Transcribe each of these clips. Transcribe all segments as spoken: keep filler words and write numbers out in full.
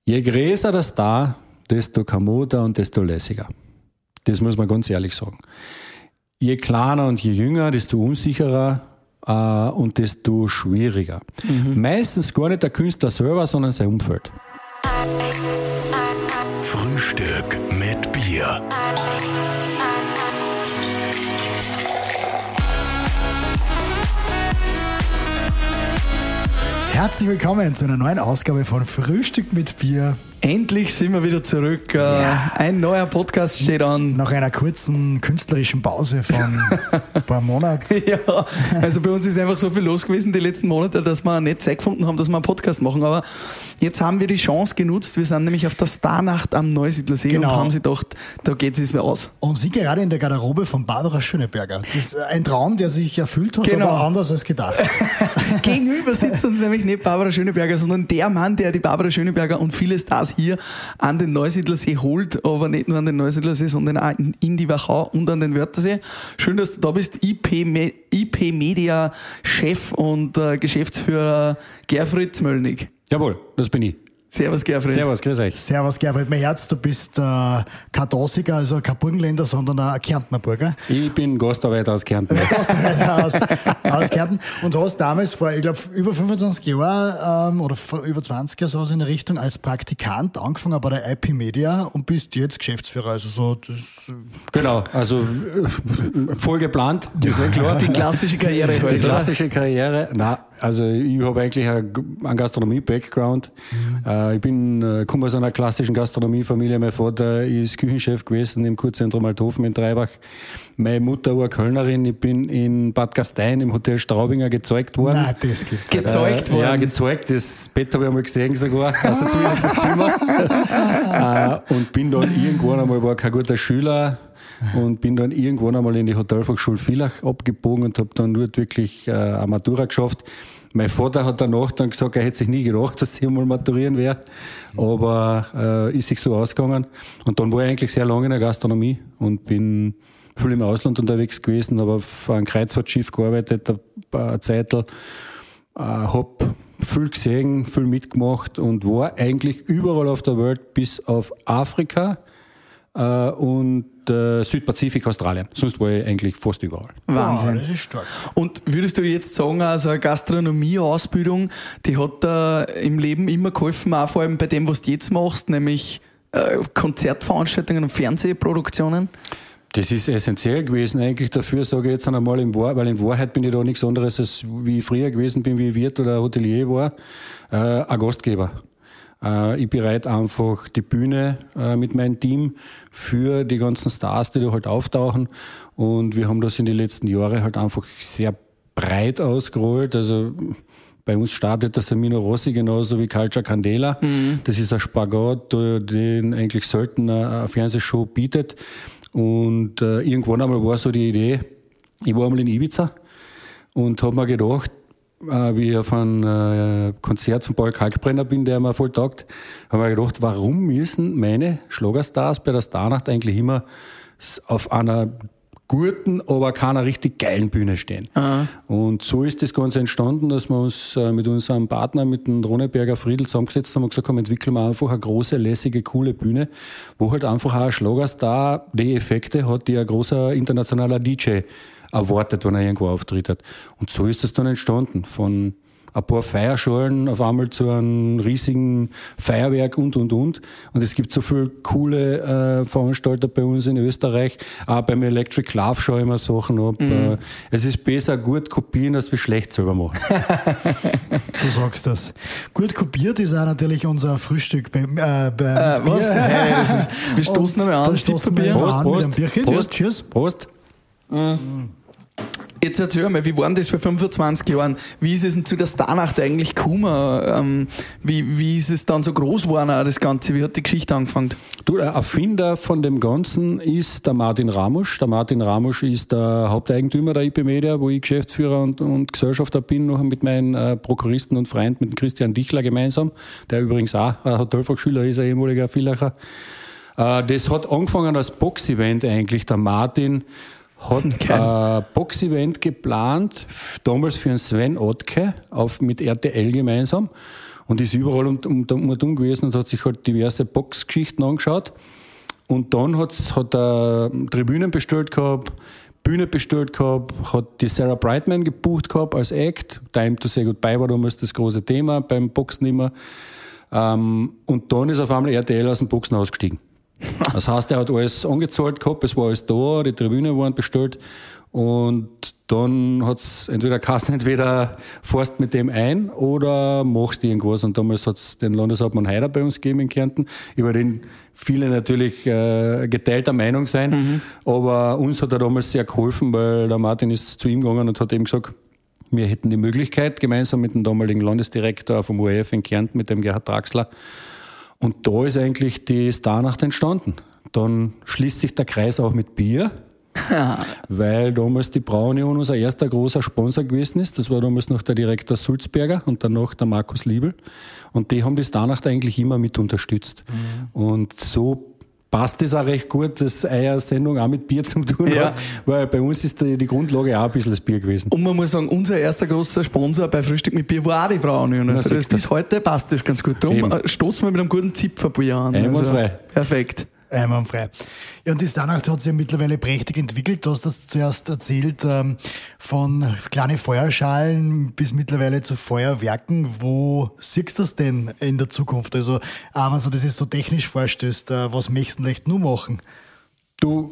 Je größer der Star, desto kommoder und desto lässiger. Das muss man ganz ehrlich sagen. Je kleiner und je jünger, desto unsicherer äh, und desto schwieriger. Mhm. Meistens gar nicht der Künstler selber, sondern sein Umfeld. Frühstück mit Bier. Herzlich willkommen zu einer neuen Ausgabe von Frühstück mit Bier. Endlich sind wir wieder zurück. Ja. Ein neuer Podcast steht an. Nach einer kurzen künstlerischen Pause von ein paar Monaten. Ja, also bei uns ist einfach so viel los gewesen die letzten Monate, dass wir nicht Zeit gefunden haben, dass wir einen Podcast machen. Aber jetzt haben wir die Chance genutzt. Wir sind nämlich auf der Starnacht am Neusiedlersee genau. und haben sich gedacht, da geht es mir aus. Und Sie gerade in der Garderobe von Barbara Schöneberger. Das ist ein Traum, der sich erfüllt hat, genau. aber anders als gedacht. Gegenüber sitzt uns nämlich nicht Barbara Schöneberger, sondern der Mann, der die Barbara Schöneberger und viele Stars hier an den Neusiedlersee holt, aber nicht nur an den Neusiedlersee, sondern auch in die Wachau und an den Wörthersee. Schön, dass du da bist. I P, Me- I P Media Chef und äh, Geschäftsführer Gerfried Zmöllnig. Jawohl, das bin ich. Servus Gerfried. Servus, grüß euch. Servus Gerfried. Mein Herz, du bist äh, kein Dasiger, also kein Burgenländer, sondern ein Kärntner Burger. Ich bin Gastarbeiter aus Kärnten. Gastarbeiter aus, aus Kärnten. Und hast damals vor, ich glaube, über fünfundzwanzig Jahren ähm, oder vor über zwanzig Jahren sowas in der Richtung als Praktikant angefangen bei der I P Media und bist jetzt Geschäftsführer. Also so das genau, also voll geplant, ist ja klar. Die klassische Karriere. Die halt, klassische Karriere. Nein, also ich habe eigentlich einen Gastronomie-Background. Mhm. Ich bin, komme aus einer klassischen Gastronomiefamilie. Mein Vater ist Küchenchef gewesen im Kurzentrum Althofen in Treibach. Meine Mutter war Kölnerin. Ich bin in Bad Gastein im Hotel Straubinger gezeugt worden. Nein, das gibt's. Gezeugt äh, worden? Ja, gezeugt. Das Bett habe ich einmal gesehen sogar. Also zumindest das Zimmer. äh, und bin dann irgendwann einmal, war kein guter Schüler, und bin dann irgendwann einmal in die Hotelfachschule Villach abgebogen und habe dann dort wirklich äh, eine Matura geschafft. Mein Vater hat danach dann gesagt, er hätte sich nie gedacht, dass ich einmal maturieren werde, aber äh, ist sich so ausgegangen. Und dann war ich eigentlich sehr lange in der Gastronomie und bin viel im Ausland unterwegs gewesen, habe auf einem Kreuzfahrtschiff gearbeitet, eine Zeit, äh, habe viel gesehen, viel mitgemacht und war eigentlich überall auf der Welt bis auf Afrika äh, und äh, Südpazifik, Australien. Sonst war ich eigentlich fast überall. Wahnsinn. Wow, das ist stark. Und würdest du jetzt sagen, also eine Gastronomie-Ausbildung, die hat da im Leben immer geholfen, auch vor allem bei dem, was du jetzt machst, nämlich äh, Konzertveranstaltungen und Fernsehproduktionen? Das ist essentiell gewesen eigentlich dafür, sage ich jetzt einmal, in Wahr, weil in Wahrheit bin ich da nichts anderes, als wie ich früher gewesen bin, wie ich Wirt oder Hotelier war, äh, ein Gastgeber. Äh, ich bereite einfach die Bühne äh, mit meinem Team für die ganzen Stars, die da halt auftauchen. Und wir haben das in den letzten Jahren halt einfach sehr breit ausgerollt. Also bei uns startet das Amino Rossi genauso wie Culture Candela. Mhm. Das ist ein Spagat, den eigentlich selten eine Fernsehshow bietet. Und äh, irgendwann einmal war so die Idee, ich war einmal in Ibiza und habe mir gedacht, äh, wie ich auf ein äh, Konzert von Paul Kalkbrenner bin, der mir voll taugt, habe mir gedacht, warum müssen meine Schlagerstars bei der Starnacht eigentlich immer auf einer guten, aber keiner richtig geilen Bühne stehen. Aha. Und so ist das Ganze entstanden, dass wir uns äh, mit unserem Partner, mit dem Roneberger Friedl zusammengesetzt haben und gesagt haben, entwickeln wir einfach eine große, lässige, coole Bühne, wo halt einfach auch ein Schlagerstar die Effekte hat, die ein großer internationaler D J erwartet, wenn er irgendwo auftritt hat. Und so ist das dann entstanden. Von ein paar Feierschalen auf einmal zu einem riesigen Feuerwerk und, und, und. Und es gibt so viele coole äh, Veranstalter bei uns in Österreich. Auch beim Electric Love schaue ich mir Sachen ab. Mhm. Äh, es ist besser gut kopieren, als wir schlecht selber machen. Du sagst das. Gut kopiert ist auch natürlich unser Frühstück beim, äh, beim äh, Bier. Was? Hey, das ist, wir stoßen einmal an. Stoßen wir Prost, an Prost, mit einem Bierchen. Prost, Cheers. Prost. Mhm. Jetzt erzähl mal, wie war denn das vor fünfundzwanzig Jahren? Wie ist es denn zu der Starnacht eigentlich gekommen? Ähm, wie, wie ist es dann so groß geworden, auch das Ganze? Wie hat die Geschichte angefangen? Du, der Erfinder von dem Ganzen ist der Martin Ramusch. Der Martin Ramusch ist der Haupteigentümer der I P Media, wo ich Geschäftsführer und, und Gesellschafter bin, noch mit meinen äh, Prokuristen und Freund, mit dem Christian Dichler gemeinsam, der übrigens auch ein Hotelfachschüler ist, ein ehemaliger Villacher. Äh, das hat angefangen als Box-Event eigentlich. Der Martin hat ein Box-Event geplant, damals für einen Sven Ottke auf, mit R T L gemeinsam. und ist überall um, um, um und um gewesen und hat sich halt diverse Boxgeschichten angeschaut. Und dann hat's, hat er Tribünen bestellt gehabt, Bühne bestellt gehabt, hat die Sarah Brightman gebucht gehabt als Act. Time to Say Goodbye war damals das große Thema beim Boxen immer. Ähm, und dann ist auf einmal R T L aus dem Boxen ausgestiegen. Das heißt, er hat alles angezahlt gehabt, es war alles da, die Tribünen waren bestellt. Und dann hat's entweder geheißen, entweder fährst mit dem ein oder machst irgendwas. Und damals hat's den Landeshauptmann Haider bei uns gegeben in Kärnten, über den viele natürlich äh, geteilter Meinung sein. Mhm. Aber uns hat er damals sehr geholfen, weil der Martin ist zu ihm gegangen und hat ihm gesagt, wir hätten die Möglichkeit, gemeinsam mit dem damaligen Landesdirektor vom U E F in Kärnten, mit dem Gerhard Draxler. Und da ist eigentlich die Starnacht entstanden. Dann schließt sich der Kreis auch mit Bier. Weil damals die Braunion unser erster großer Sponsor gewesen ist. Das war damals noch der Direktor Sulzberger und danach der Markus Liebel. Und die haben die Starnacht eigentlich immer mit unterstützt. Mhm. Und so passt es auch recht gut, dass eure Sendung auch mit Bier zu tun ja. hat, weil bei uns ist die, die Grundlage auch ein bisschen das Bier gewesen. Und man muss sagen, unser erster großer Sponsor bei Frühstück mit Bier war auch die Braunion. Also das ist heute passt das ganz gut. Darum Eben. stoßen wir mit einem guten Zipferbier an. Einwandfrei. Also, perfekt. Einwandfrei. Ja, und die Starnacht hat sich ja mittlerweile prächtig entwickelt. Du hast das zuerst erzählt, ähm, von kleinen Feuerschalen bis mittlerweile zu Feuerwerken. Wo siehst du das denn in der Zukunft? Also, auch wenn du das jetzt so technisch vorstellst, äh, was möchtest du denn echt nur machen? Du,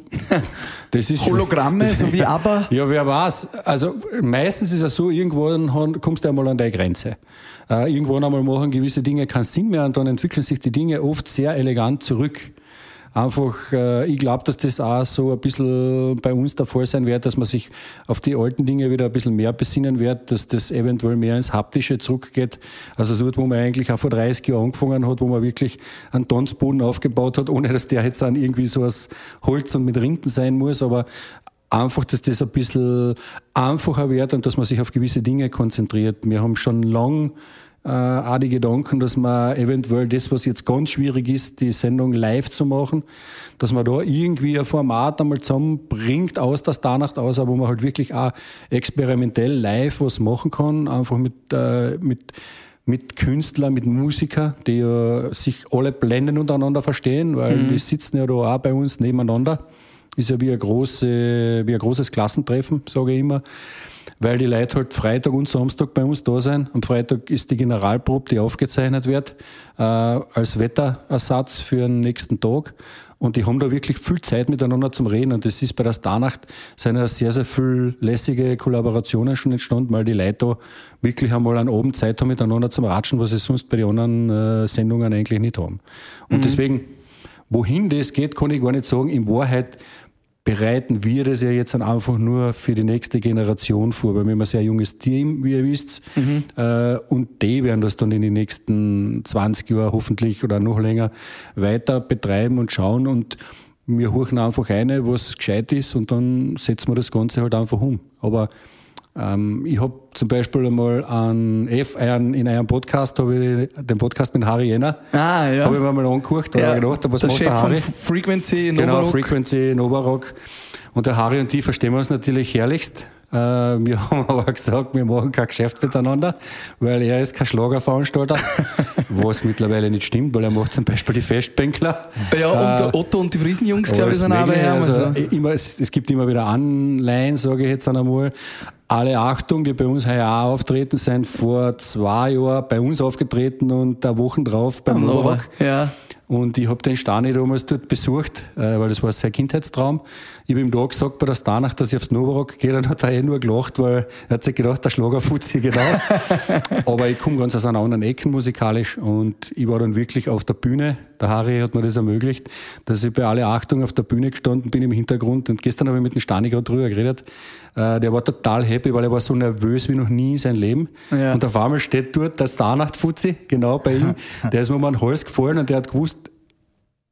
das ist Hologramme, schon, so wie aber. Ja, wer weiß. Also, meistens ist es so, irgendwann kommst du einmal an deine Grenze. Äh, irgendwann einmal machen gewisse Dinge keinen Sinn mehr und dann entwickeln sich die Dinge oft sehr elegant zurück. Einfach, äh, ich glaube, dass das auch so ein bisschen bei uns der Fall sein wird, dass man sich auf die alten Dinge wieder ein bisschen mehr besinnen wird, dass das eventuell mehr ins Haptische zurückgeht. Also dort, wo man eigentlich auch vor dreißig Jahren angefangen hat, wo man wirklich einen Tanzboden aufgebaut hat, ohne dass der jetzt dann irgendwie so aus Holz und mit Rinden sein muss, aber einfach, dass das ein bisschen einfacher wird und dass man sich auf gewisse Dinge konzentriert. Wir haben schon lang Äh, auch die Gedanken, dass man eventuell das, was jetzt ganz schwierig ist, die Sendung live zu machen, dass man da irgendwie ein Format einmal zusammenbringt aus der Starnacht aus, wo man halt wirklich auch experimentell live was machen kann, einfach mit, äh, mit, mit Künstlern, mit Musikern, die ja sich alle blenden untereinander verstehen, weil mhm. die sitzen ja da auch bei uns nebeneinander. Ist ja wie ein, große, wie ein großes Klassentreffen, sage ich immer. Weil die Leute halt Freitag und Samstag bei uns da sind. Am Freitag ist die Generalprobe, die aufgezeichnet wird, äh, als Wetterersatz für den nächsten Tag. Und die haben da wirklich viel Zeit miteinander zum Reden. Und das ist bei der Starnacht sind ja sehr, sehr viel lässige Kollaborationen schon entstanden, weil die Leute da wirklich einmal einen Abend Zeit haben, miteinander zum Ratschen, was sie sonst bei den anderen äh, Sendungen eigentlich nicht haben. Und mhm. deswegen, wohin das geht, kann ich gar nicht sagen. In Wahrheit bereiten wir das ja jetzt einfach nur für die nächste Generation vor, weil wir haben ein sehr junges Team, wie ihr wisst, mhm. äh, und die werden das dann in den nächsten zwanzig Jahren hoffentlich oder noch länger weiter betreiben und schauen und wir horchen einfach eine, was gescheit ist und dann setzen wir das Ganze halt einfach um. Aber ähm, ich habe zum Beispiel einmal an F, einen, in einem Podcast, habe ich den Podcast mit Harry Jenner, ah, ja. habe ich mir mal angeguckt, da ja, habe ich gedacht, was der macht Chef der Harry? Von Frequency Novarock. Genau, Frequency Novarock. Und der Harry und die verstehen wir uns natürlich herrlichst. Äh, wir haben aber gesagt, wir machen kein Geschäft miteinander, weil er ist kein Schlagerveranstalter, was mittlerweile nicht stimmt, weil er macht zum Beispiel die Festbänkler. Ja, und äh, der Otto und die Friesenjungs, glaube ich, sind auch bei ihm. Also, also. immer, es, es gibt immer wieder Anleihen, sage ich jetzt einmal. Alle Achtung, die bei uns heuer auch auftreten, sind vor zwei Jahren bei uns aufgetreten und eine Woche drauf beim Novarock. Ja. Und ich habe den Stani damals dort besucht, äh, weil das war sein Kindheitstraum. Ich habe ihm da gesagt bei der Starnacht, dass ich aufs Novarock gehe, dann hat er eh nur gelacht, weil er hat sich gedacht, der Schlagerfuzzi, genau. Aber ich komme ganz aus einer anderen Ecke musikalisch und ich war dann wirklich auf der Bühne. Der Harry hat mir das ermöglicht, dass ich bei alle Achtung auf der Bühne gestanden bin im Hintergrund. Und gestern habe ich mit dem Stani gerade drüber geredet. Äh, der war total happy, weil er war so nervös wie noch nie in seinem Leben. Ja. Und auf einmal steht dort der Starnacht-Fuzzi, genau bei ihm. Der ist mir um den Hals gefallen und der hat gewusst,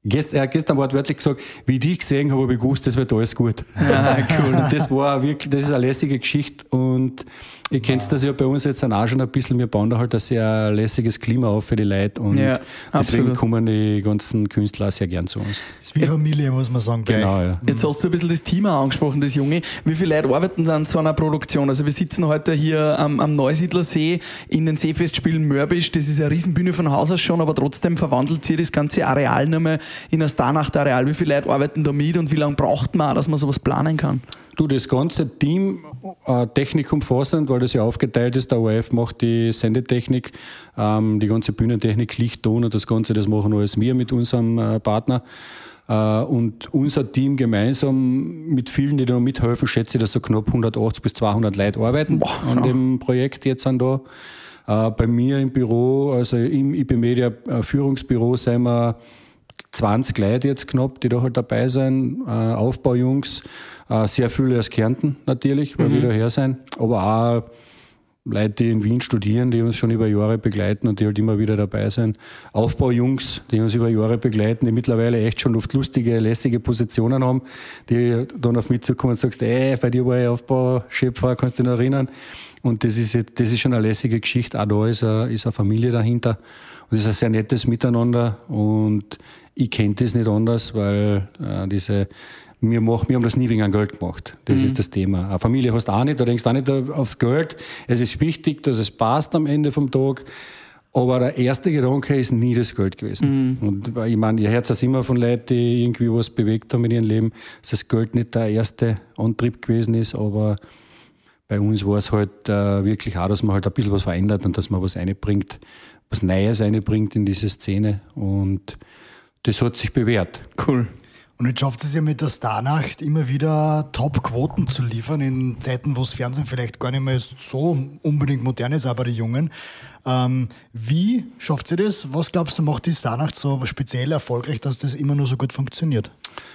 Gest, er hat gestern wortwörtlich gesagt, wie ich dich gesehen habe, habe ich gewusst, das wird alles gut. Ja, cool. Und das war wirklich, das ist eine lässige Geschichte und ihr kennt das ja bei uns jetzt auch schon ein bisschen, wir bauen da halt ein sehr lässiges Klima auf für die Leute und Ja, deswegen absolut. kommen die ganzen Künstler auch sehr gern zu uns. Das ist wie Familie, muss man sagen. Gleich. Genau, ja. Jetzt hast du ein bisschen das Team auch angesprochen, das Junge. Wie viele Leute arbeiten an so einer Produktion? Also wir sitzen heute hier am, am Neusiedlersee in den Seefestspielen Mörbisch. Das ist eine Riesenbühne von Haus aus schon, aber trotzdem verwandelt sich das ganze Areal nicht mehr in ein Starnacht-Areal. Wie viele Leute arbeiten da mit und wie lange braucht man auch, dass man sowas planen kann? Du, das ganze Team, äh, technikumfassend, weil das ja aufgeteilt ist, der O R F macht die Sendetechnik, ähm, die ganze Bühnentechnik, Lichtton und das Ganze, das machen alles wir mit unserem äh, Partner. Äh, und unser Team gemeinsam mit vielen, die da mithelfen, schätze ich, dass so knapp hundertachtzig bis zweihundert Leute arbeiten Boah, an schau. dem Projekt jetzt an da. Äh, bei mir im Büro, also im I P Media äh, Führungsbüro, sind wir zwanzig Leute jetzt knapp, die da halt dabei sind, äh, Aufbaujungs, äh, sehr viele aus Kärnten natürlich, weil Mhm. wir daher sind, aber auch Leute, die in Wien studieren, die uns schon über Jahre begleiten und die halt immer wieder dabei sind. Aufbaujungs, die uns über Jahre begleiten, die mittlerweile echt schon oft lustige, lässige Positionen haben, die dann auf mich zukommen und sagst, ey, bei dir war ich Aufbauschöpfer, kannst du dich noch erinnern? Und das ist, jetzt- das ist schon eine lässige Geschichte. Auch da ist eine, ist eine Familie dahinter. Und es ist ein sehr nettes Miteinander. Und ich kenne das nicht anders, weil äh, diese, wir, machen, wir haben das nie wegen Geld gemacht. Das ist das Thema. Eine Familie hast du auch nicht, da denkst du auch nicht aufs Geld. Es ist wichtig, dass es passt am Ende vom Tag. Aber der erste Gedanke ist nie das Geld gewesen. Und ich meine, ihr hört es immer von Leuten, die irgendwie was bewegt haben in ihrem Leben, dass das Geld nicht der erste Antrieb gewesen ist, aber bei uns war es halt äh, wirklich auch, dass man halt ein bisschen was verändert und dass man was einbringt, was Neues einbringt in diese Szene. Und das hat sich bewährt. Cool. Und jetzt schafft es ja mit der Starnacht immer wieder Top-Quoten zu liefern in Zeiten, wo das Fernsehen vielleicht gar nicht mehr so unbedingt modern ist, aber die Jungen. Ähm, wie schafft sie das? Was glaubst du, macht die Starnacht so speziell erfolgreich, dass das immer nur so gut funktioniert?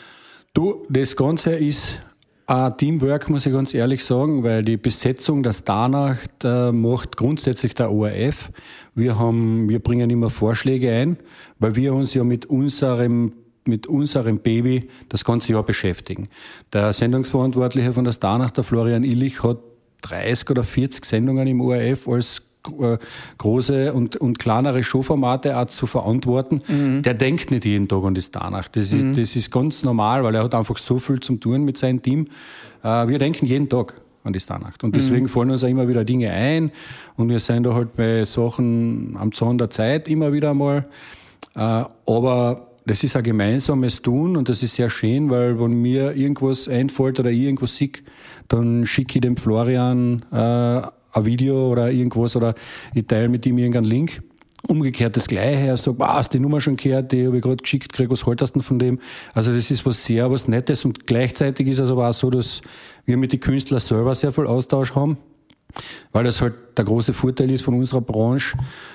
Du, das Ganze ist ein Teamwork, muss ich ganz ehrlich sagen, weil die Besetzung der Starnacht äh, macht grundsätzlich der O R F. Wir haben, wir bringen immer Vorschläge ein, weil wir uns ja mit unserem mit unserem Baby das ganze Jahr beschäftigen. Der Sendungsverantwortliche von der Starnacht, der Florian Illich, hat dreißig oder vierzig Sendungen im O R F als äh, große und, und kleinere Showformate auch zu verantworten. Mhm. Der denkt nicht jeden Tag an die Starnacht. Das ist, mhm. das ist ganz normal, weil er hat einfach so viel zum tun mit seinem Team. Äh, wir denken jeden Tag an die Starnacht. Und deswegen mhm. fallen uns auch immer wieder Dinge ein. Und wir sind da halt bei Sachen am Zahn der Zeit immer wieder einmal. Äh, aber das ist ein gemeinsames Tun und das ist sehr schön, weil wenn mir irgendwas einfällt oder ich irgendwas sehe, dann schicke ich dem Florian äh, ein Video oder irgendwas oder ich teile mit ihm irgendeinen Link. Umgekehrt das Gleiche. Er sagt, wow, hast die Nummer schon gehört, die habe ich gerade geschickt, krieg, was haltest du denn von dem? Also das ist was sehr, was Nettes und gleichzeitig ist es aber auch so, dass wir mit den Künstlern selber sehr viel Austausch haben, weil das halt der große Vorteil ist von unserer Branche,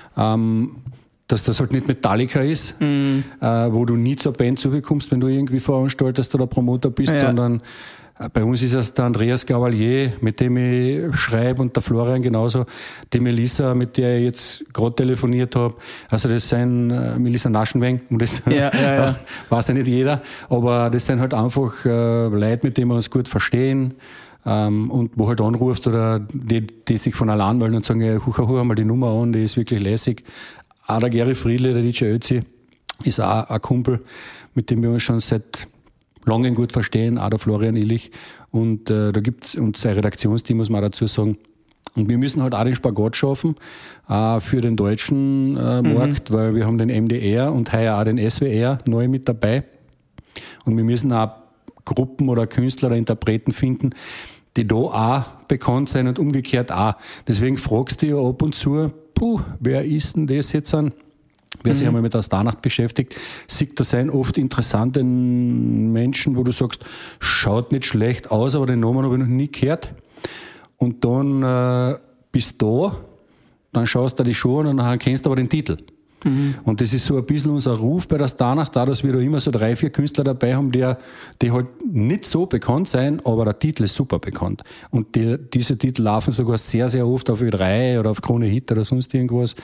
ähm, dass das halt nicht Metallica ist, mhm. äh, wo du nie zur Band zugekommst, wenn du irgendwie veranstaltest oder Promoter bist, ja. sondern äh, bei uns ist es der Andreas Gavalier, mit dem ich schreibe und der Florian genauso, die Melissa, mit der ich jetzt gerade telefoniert habe. Also das sind äh, Melissa Naschenweng, und das ja, ja, ja. weiß ja nicht jeder, aber das sind halt einfach äh, Leute, mit denen wir uns gut verstehen. Ähm, und wo halt anrufst oder die, die sich von allein melden und sagen, ja, huch, huch, mal die Nummer an, die ist wirklich lässig. Auch der Gary Friedli, der D J Ötzi, ist auch ein Kumpel, mit dem wir uns schon seit langem gut verstehen, auch der Florian Illich. Und äh, da gibt's und sein Redaktionsteam, muss man auch dazu sagen. Und wir müssen halt auch den Spagat schaffen äh, für den deutschen äh, Markt, mhm. weil wir haben den M D R und heuer auch den S W R neu mit dabei. Und wir müssen auch Gruppen oder Künstler oder Interpreten finden, die da auch bekannt sind und umgekehrt auch. Deswegen fragst du ja ab und zu, puh, wer ist denn das jetzt an? Wer sich mhm. einmal mit der Starnacht beschäftigt, sieht, da sind oft interessante Menschen, wo du sagst, schaut nicht schlecht aus, aber den Namen habe ich noch nie gehört. Und dann äh, bist du da, dann schaust du dir die Show an und dann kennst du aber den Titel. Mhm. Und das ist so ein bisschen unser Ruf bei der Starnacht, da, dass wir da immer so drei, vier Künstler dabei haben, die, die halt nicht so bekannt sein, aber der Titel ist super bekannt. Und die, diese Titel laufen sogar sehr, sehr oft auf Ö drei oder auf Krone Hit oder sonst irgendwas.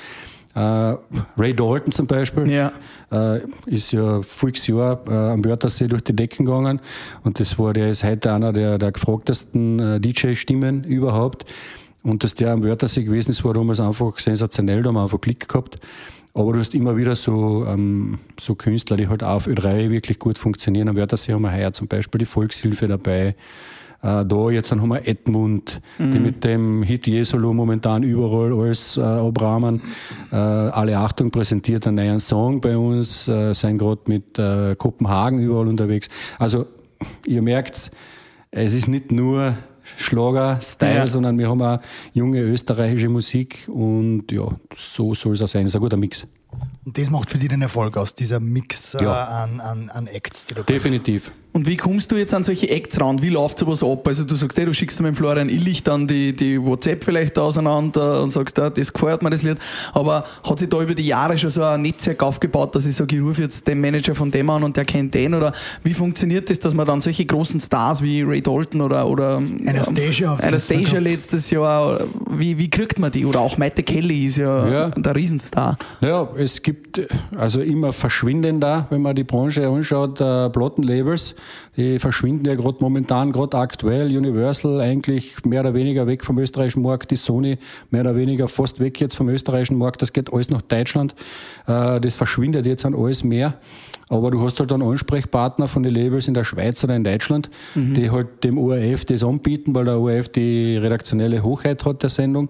Äh, Ray Dalton zum Beispiel Ja. äh, ist ja voriges Jahr äh, am Wörthersee durch die Decken gegangen und das war, der ist heute einer der, der gefragtesten äh, D J-Stimmen überhaupt und dass der am Wörthersee gewesen ist, war damals einfach sensationell, da haben wir einfach Klick gehabt. Aber du hast immer wieder so, ähm, so Künstler, die halt auch auf Ö drei wirklich gut funktionieren. Am Wörthersee haben wir heuer zum Beispiel die Volkshilfe dabei. Äh, da jetzt dann haben wir Edmund, mhm. die mit dem Hit Jesolo momentan überall alles äh, abrahmen. Äh, alle Achtung präsentiert einen neuen Song bei uns, äh, sind gerade mit äh, Kopenhagen überall unterwegs. Also ihr merkt, es ist nicht nur Schlager-Style, ja. sondern wir haben auch junge österreichische Musik und ja, so soll es auch sein. Das ist ein guter Mix. Und das macht für dich den Erfolg aus, dieser Mix ja. äh, an, an, an Acts, die du Definitiv. kannst. Und wie kommst du jetzt an solche Acts ran? Wie läuft sowas ab? Also du sagst, hey, du schickst mit dem Florian Illich dann die, die WhatsApp vielleicht auseinander und sagst, ja, das gefällt mir, das Lied. Aber hat sich da über die Jahre schon so ein Netzwerk aufgebaut, dass ich sage, ich rufe jetzt den Manager von dem an und der kennt den? Oder wie funktioniert das, dass man dann solche großen Stars wie Ray Dalton oder, oder Anastasia, ähm, Anastasia letztes Jahr, wie, wie kriegt man die? Oder auch Maite Kelly ist ja, ja. der Riesenstar. Ja, es gibt also immer verschwindender, wenn man die Branche anschaut, äh, Plattenlabels. Die verschwinden ja gerade momentan, gerade aktuell. Universal eigentlich mehr oder weniger weg vom österreichischen Markt, die Sony mehr oder weniger fast weg jetzt vom österreichischen Markt. Das geht alles nach Deutschland. Das verschwindet jetzt an alles mehr. Aber du hast halt dann Ansprechpartner von den Labels in der Schweiz oder in Deutschland, mhm. die halt dem O R F das anbieten, weil der O R F die redaktionelle Hochheit hat der Sendung.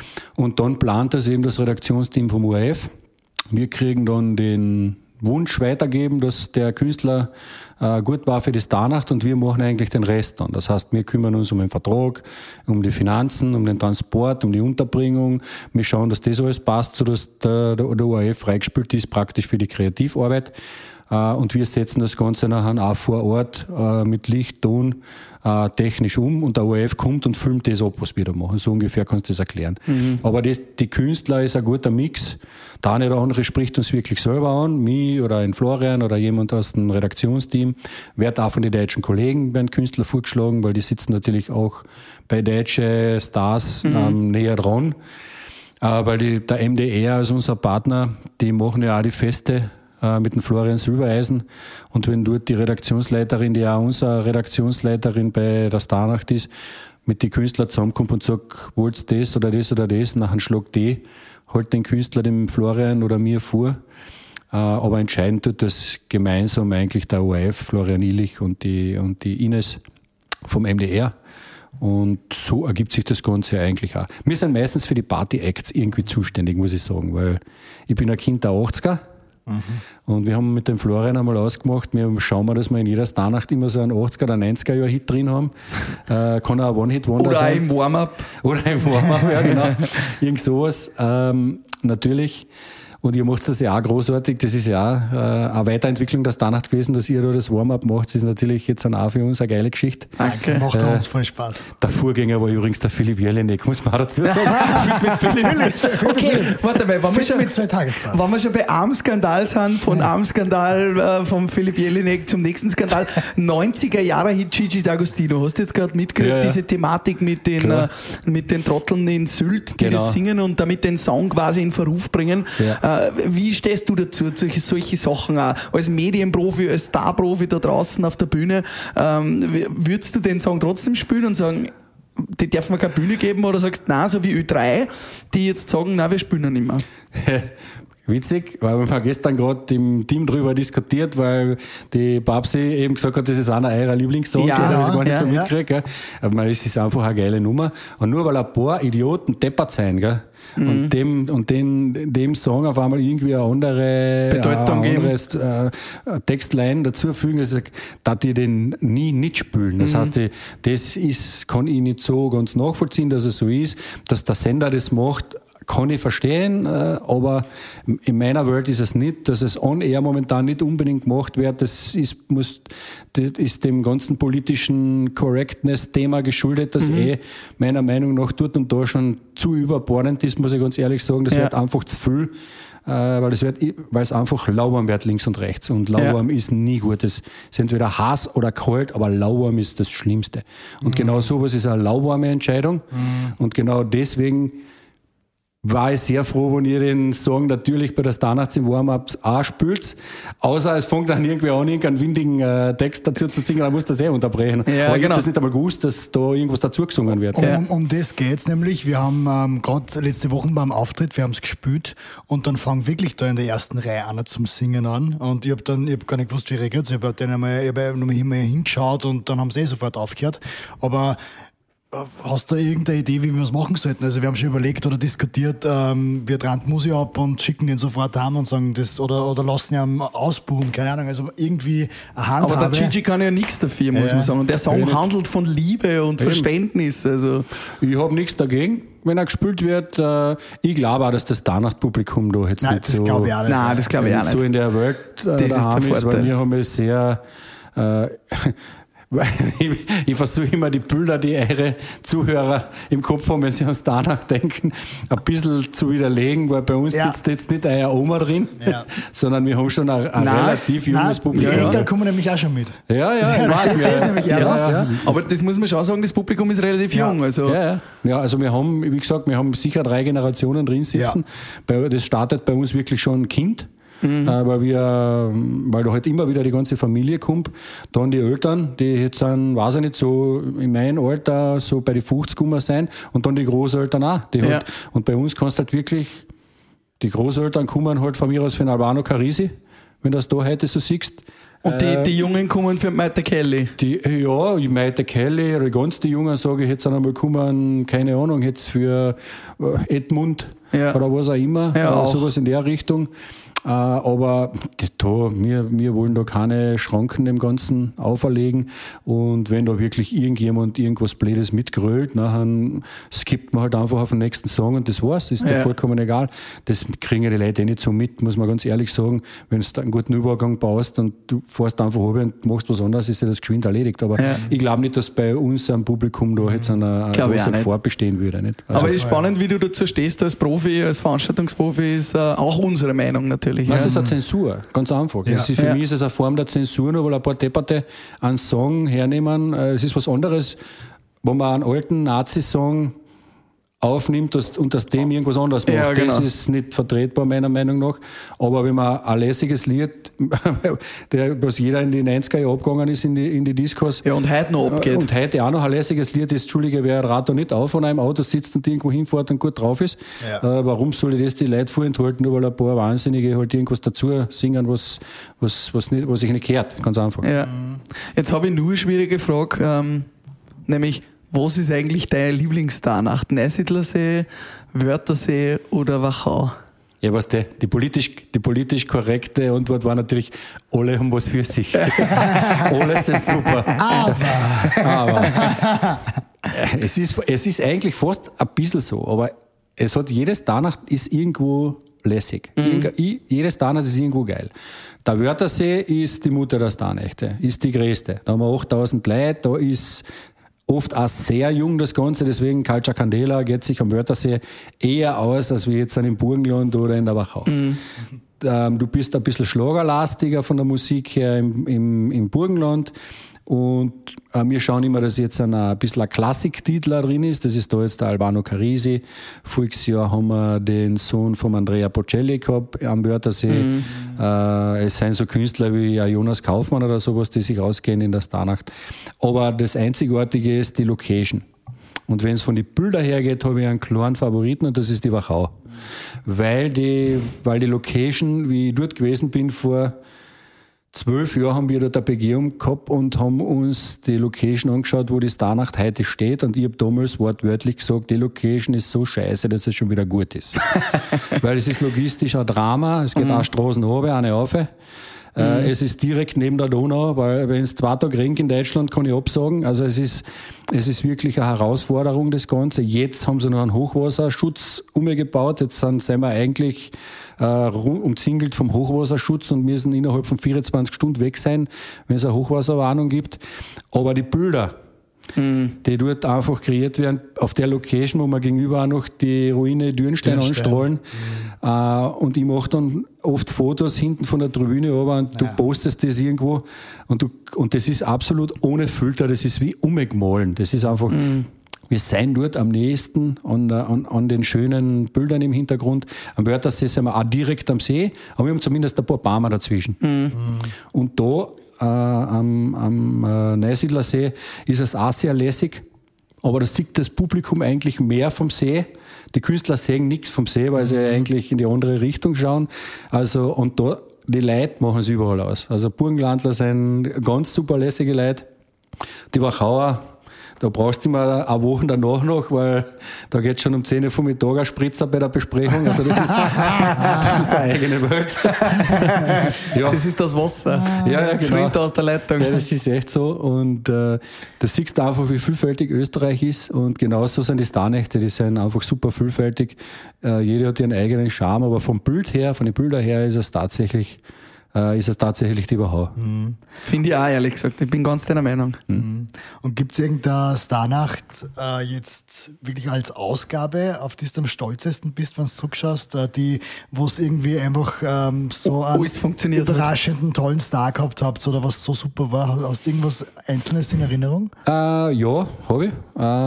Und dann plant das eben das Redaktionsteam vom O R F. Wir kriegen dann den Wunsch weitergeben, dass der Künstler äh, gut war für die Starnacht und wir machen eigentlich den Rest dann. Das heißt, wir kümmern uns um den Vertrag, um die Finanzen, um den Transport, um die Unterbringung. Wir schauen, dass das alles passt, sodass der, der, der O R F freigespielt ist, praktisch für die Kreativarbeit. Uh, und wir setzen das Ganze nachher auch vor Ort uh, mit Licht, Ton uh, technisch um und der O R F kommt und filmt das ab, was wir da machen. So ungefähr kannst du das erklären. Mhm. Aber das, die Künstler ist ein guter Mix. Der eine oder andere spricht uns wirklich selber an, mich oder ein Florian oder jemand aus dem Redaktionsteam. Wird auch von den deutschen Kollegen werden Künstler vorgeschlagen, weil die sitzen natürlich auch bei deutschen Stars mhm. ähm, näher dran. Uh, weil die, der M D R als unser Partner, die machen ja auch die Feste mit dem Florian Silbereisen. Und wenn dort die Redaktionsleiterin, die auch unsere Redaktionsleiterin bei der Starnacht ist, mit den Künstlern zusammenkommt und sagt, wollt ihr das oder das oder das, nachher schlagt die halt den Künstler dem Florian oder mir vor. Aber entscheidend tut das gemeinsam eigentlich der O R F, Florian Illich und die, und die Ines vom M D R. Und so ergibt sich das Ganze eigentlich auch. Wir sind meistens für die Party-Acts irgendwie zuständig, muss ich sagen, weil ich bin ein Kind der achtziger. Mhm. Und wir haben mit dem Florian einmal ausgemacht, wir schauen mal, dass wir in jeder Starnacht immer so einen achtziger oder neunziger Jahr Hit drin haben. Äh, kann auch ein One-Hit-Wonder sein. Oder im Warm-Up. Oder im Warm-Up, ja genau. Irgend sowas. Ähm, natürlich. Und ihr macht das ja auch großartig. Das ist ja auch äh, eine Weiterentwicklung der Starnacht gewesen, dass ihr da das Warm-Up macht. Das ist natürlich jetzt auch für uns eine geile Geschichte. Danke. Macht äh, uns voll Spaß. Der Vorgänger war übrigens der Philipp Jelinek, muss man auch dazu sagen. mit Philipp Okay, warte mal, wenn wir schon, mit zwei Tagespass. wenn wir schon bei Armskandal sind, von ja. Armskandal äh, vom Philipp Jelinek zum nächsten Skandal, neunziger Jahre Hit Gigi D'Agostino. Hast du jetzt gerade mitgekriegt, ja, ja. diese Thematik mit den, äh, mit den Trotteln in Sylt, die genau. das singen und damit den Song quasi in Verruf bringen. Ja. Wie stehst du dazu, solche, solche Sachen auch? Als Medienprofi, als Starprofi da draußen auf der Bühne, ähm, würdest du den Song trotzdem spielen und sagen, die dürfen wir keine Bühne geben, oder sagst du, nein, so wie Ö drei, die jetzt sagen, nein, wir spielen ihn nicht mehr? Witzig, weil wir haben gestern gerade im Team drüber diskutiert, weil die Babsi eben gesagt hat, das ist einer eurer Lieblingssongs, ja, das habe ich gar nicht ja, so ja. mitgekriegt. Gell? Aber es ist einfach eine geile Nummer. Und nur weil ein paar Idioten deppert sein, gell? Mhm. und dem und den, dem Song auf einmal irgendwie eine andere Bedeutung ein anderes äh, Textline dazufügen, also, dass die den nie nicht spülen. Das mhm. heißt, die, das ist, kann ich nicht so ganz nachvollziehen, dass es so ist, dass der Sender das macht. Kann ich verstehen, aber in meiner Welt ist es nicht, dass es on-air momentan nicht unbedingt gemacht wird. Das ist, muss, das ist dem ganzen politischen Correctness-Thema geschuldet, das mhm. eh meiner Meinung nach dort und da schon zu überbordend ist, muss ich ganz ehrlich sagen. Das ja. wird einfach zu viel, weil es wird, weil es einfach lauwarm wird links und rechts. Und lauwarm ja. ist nie gut. Es ist entweder heiß oder kalt, aber lauwarm ist das Schlimmste. Und mhm. genau sowas ist eine lauwarme Entscheidung. Mhm. Und genau deswegen war ich sehr froh, wenn ihr den Song natürlich bei der Starnachts im Warm-Up auch spielt. Außer es fängt dann irgendwie an, irgendeinen windigen äh, Text dazu zu singen, dann muss das eh unterbrechen. Ja, Aber ich genau. habe das nicht einmal gewusst, dass da irgendwas dazu gesungen wird. Um, um, um das geht's nämlich. Wir haben ähm, gerade letzte Woche beim Auftritt, wir haben es gespielt und dann fangen wirklich da in der ersten Reihe einer zum Singen an und ich habe dann, ich habe gar nicht gewusst, wie reagiert. Ich habe dann einmal, ich habe nochmal hingeschaut und dann haben sie eh sofort aufgehört. Aber hast du irgendeine Idee, wie wir es machen sollten? Also wir haben schon überlegt oder diskutiert, ähm, wir drehen die Musik ab und schicken den sofort heim und sagen das, oder, oder lassen ihn ausbuchen, keine Ahnung, also irgendwie eine Handhabe. Aber der Gigi kann ja nichts dafür, muss Ja. man sagen. Und der Song Eben. handelt von Liebe und Eben. Verständnis. Also. Ich habe nichts dagegen, wenn er gespielt wird. Äh, ich glaube auch, dass das Danach-Publikum da jetzt Nein, nicht das so, glaube ich auch nicht. Nein, das glaube ich auch so nicht. in der Welt äh, Das ist daheim der ist, weil Vorteil. wir haben es sehr... Äh, weil ich, ich versuche immer die Bilder, die eure Zuhörer im Kopf haben, wenn sie ans Danach denken, ein bisschen zu widerlegen, weil bei uns Ja. sitzt jetzt nicht eine Oma drin, Ja. sondern wir haben schon ein, ein Nein, relativ junges Nein, die Publikum. Enkel kommen nämlich auch schon mit. Ja, ja, ich weiß. Das ist nämlich erstens, ja. Aber das muss man schon sagen, das Publikum ist relativ Ja. jung. Also. Ja, ja. ja, also wir haben, wie gesagt, wir haben sicher drei Generationen drin sitzen. Bei, das startet bei uns wirklich schon ein Kind. Mhm. Äh, weil wir, weil da halt immer wieder die ganze Familie kommt. Dann die Eltern, die jetzt sind, weiß ich nicht, so in meinem Alter, so bei die fünfzig Kummer sein. Und dann die Großeltern auch. Die Ja. halt, und bei uns kannst du halt wirklich, die Großeltern kommen halt von mir aus für den Albano Carisi, wenn du das da heute so siehst. Und die, die Jungen kommen für Maite Kelly. Die, ja, ich Maite Kelly, die ganz die Jungen sage ich jetzt einmal kommen, keine Ahnung, jetzt für äh, Edmund Ja. oder was auch immer, Ja, äh, auch. sowas in der Richtung. Äh, aber da, wir, wir wollen da keine Schranken dem Ganzen auferlegen. Und wenn da wirklich irgendjemand irgendwas Blödes mitgrölt, dann skippt man halt einfach auf den nächsten Song und das war's. Ist mir Ja. vollkommen egal. Das kriegen ja die Leute eh nicht so mit, muss man ganz ehrlich sagen. Wenn du einen guten Übergang baust und du fährst einfach runter und machst was anderes, ist ja das geschwind erledigt. Aber Ja. ich glaube nicht, dass bei uns am Publikum da jetzt ein, ein Glaub ich auch großer nicht. Gefahr bestehen würde. Nicht? Also, Aber es ist spannend, wie du dazu stehst als Profi, als Veranstaltungsprofi, ist äh, auch unsere Meinung natürlich. Nein, ja. es ist eine Zensur, ganz einfach. Ja. Es ist, für Ja. mich ist es eine Form der Zensur, nur weil ein paar Depperte einen Song hernehmen. Äh, Es ist was anderes, wenn man einen alten Nazi-Song aufnimmt das, und aus dem irgendwas anderes macht. Ja, genau. Das ist nicht vertretbar, meiner Meinung nach. Aber wenn man ein lässiges Lied, der, was jeder in die neunziger Jahre abgegangen ist in die, in die Discos, Ja, und heute noch abgeht. und heute auch noch ein lässiges Lied ist, Entschuldige, wer Rad da nicht auf an einem Auto sitzt und irgendwo hinfährt und gut drauf ist. Ja. Äh, warum soll ich das die Leute vorenthalten, nur weil ein paar Wahnsinnige halt irgendwas dazu singen, was, was, was, nicht, was sich nicht gehört? Ganz einfach. Ja. Jetzt habe ich nur eine schwierige Frage, ähm, nämlich, was ist eigentlich dein Lieblingsdarnacht? Neusiedlersee, Wörthersee oder Wachau? Ja, was die, die, politisch, die politisch korrekte Antwort war natürlich, alle haben was für sich. Alles ist super. Aber Aber äh, es, ist, es ist eigentlich fast ein bisschen so, aber es hat jedes Darnacht ist irgendwo lässig. Irgend- i- jedes Darnacht ist irgendwo geil. Der Wörthersee ist die Mutter der Starnächte, ist die größte. Da haben wir achttausend Leute, da ist oft auch sehr jung das Ganze, deswegen Culture Candela geht sich am Wörthersee eher aus, als wir jetzt im Burgenland oder in der Wachau. Ähm, du bist ein bisschen schlagerlastiger von der Musik her im, im, im Burgenland. Und äh, wir schauen immer, dass jetzt ein, ein bisschen ein Klassiktitel drin ist. Das ist da jetzt der Albano Carisi. Voriges Jahr haben wir den Sohn von Andrea Bocelli gehabt am Wörthersee. Mhm. Äh, es sind so Künstler wie ein Jonas Kaufmann oder sowas, die sich auskennen in der Starnacht. Aber das Einzigartige ist die Location. Und wenn es von den Bildern hergeht, habe ich einen klaren Favoriten und das ist die Wachau. Weil die, weil die Location, wie ich dort gewesen bin vor zwölf Jahren, haben wir dort eine Begehung gehabt und haben uns die Location angeschaut, wo die Starnacht heute steht. Und ich habe damals wortwörtlich gesagt, die Location ist so scheiße, dass es schon wieder gut ist. Weil es ist logistisch ein Drama. Es geht mhm. auch Straßen runter, eine rauf. Mhm. Äh, es ist direkt neben der Donau, weil wenn es zwei Tage regnet in Deutschland, kann ich absagen. Also es ist, es ist wirklich eine Herausforderung, das Ganze. Jetzt haben sie noch einen Hochwasserschutz umgebaut. Jetzt sind, sind wir eigentlich äh, umzingelt vom Hochwasserschutz und müssen innerhalb von vierundzwanzig Stunden weg sein, wenn es eine Hochwasserwarnung gibt. Aber die Bilder, mhm. die dort einfach kreiert werden, auf der Location, wo wir gegenüber auch noch die Ruine Dürnstein anstrahlen. Mhm. Äh, und ich mache dann oft Fotos hinten von der Tribüne runter und du ja. postest das irgendwo und du, und das ist absolut ohne Filter, das ist wie umgemahlen. Das ist einfach, mhm. Wir sind dort am nächsten an, an, an den schönen Bildern im Hintergrund. Am Wörthersee sind wir auch direkt am See, aber wir haben zumindest ein paar Bäume dazwischen. Mhm. Und da äh, am, am äh, Neusiedlersee ist es auch sehr lässig, aber da sieht das Publikum eigentlich mehr vom See. Die Künstler sehen nichts vom See, weil sie mhm. eigentlich in die andere Richtung schauen. Also, und da, die Leute machen es überall aus. Also Burgenlandler sind ganz super lässige Leute. Die Wachauer, da brauchst du immer eine Woche danach noch, weil da geht schon um zehn Uhr Vormittag ein Spritzer bei der Besprechung. Also das ist, das ist eine eigene Welt. Ja. Das ist das Wasser. Ja, ja, genau. Schwimmt aus der Leitung. Ja, das ist echt so. Und äh, da siehst du einfach, wie vielfältig Österreich ist. Und genauso sind die Starnächte, die sind einfach super vielfältig. Äh, jeder hat ihren eigenen Charme, aber vom Bild her, von den Bildern her ist es tatsächlich Äh, ist es tatsächlich die Wachau. Mhm. Finde ich auch, ehrlich gesagt. Ich bin ganz deiner Meinung. Mhm. Und gibt es irgendeine Starnacht äh, jetzt wirklich als Ausgabe, auf die du am stolzesten bist, wenn du zurückschaust, äh, die, wo es irgendwie einfach ähm, so einen überraschenden, tollen Star gehabt habt oder was so super war? Hast du irgendwas Einzelnes in Erinnerung? Äh, ja, habe ich.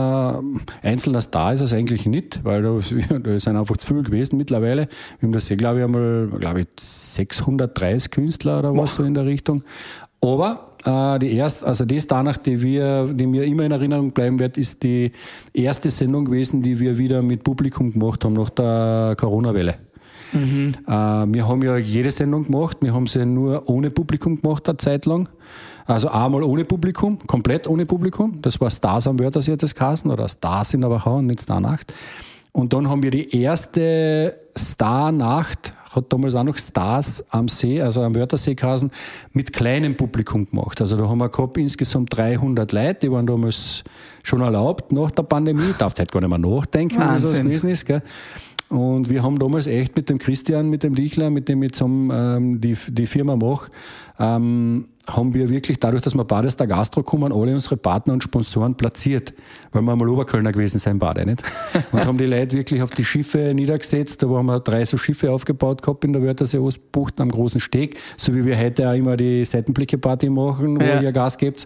Äh, einzelner Star ist es eigentlich nicht, weil da, da sind einfach zu viel gewesen mittlerweile. Wir haben das ja, glaube ich, einmal, glaube ich, sechshundertdreißig Künstler oder was so in der Richtung. Aber äh, die erste, also die Starnacht, die wir, die mir immer in Erinnerung bleiben wird, ist die erste Sendung gewesen, die wir wieder mit Publikum gemacht haben nach der Corona-Welle. Mhm. Äh, wir haben ja jede Sendung gemacht, wir haben sie nur ohne Publikum gemacht, eine Zeit lang. Also einmal ohne Publikum, komplett ohne Publikum. Das war Stars am Wörthersee, das geheißen, oder Stars in der Wachau und nicht Starnacht. Und dann haben wir die erste Starnacht, hat damals auch noch Stars am See, also am Wörthersee geheißen, mit kleinem Publikum gemacht. Also da haben wir gehabt insgesamt dreihundert Leute, die waren damals schon erlaubt nach der Pandemie. Darfst halt gar nicht mehr nachdenken, wie das gewesen ist, gell? Und wir haben damals echt mit dem Christian, mit dem Lichler, mit dem ich zusammen ähm, die, die Firma mache, ähm, haben wir wirklich dadurch, dass wir Bades der Gastro kommen, alle unsere Partner und Sponsoren platziert, weil wir einmal Oberkölner gewesen sind, Bade, nicht? Und haben die Leute wirklich auf die Schiffe niedergesetzt. Da haben wir drei so Schiffe aufgebaut gehabt in der Wörthersee Ostbucht am großen Steg, so wie wir heute auch immer die Seitenblicke-Party machen, wo ja. ihr Gas gebt.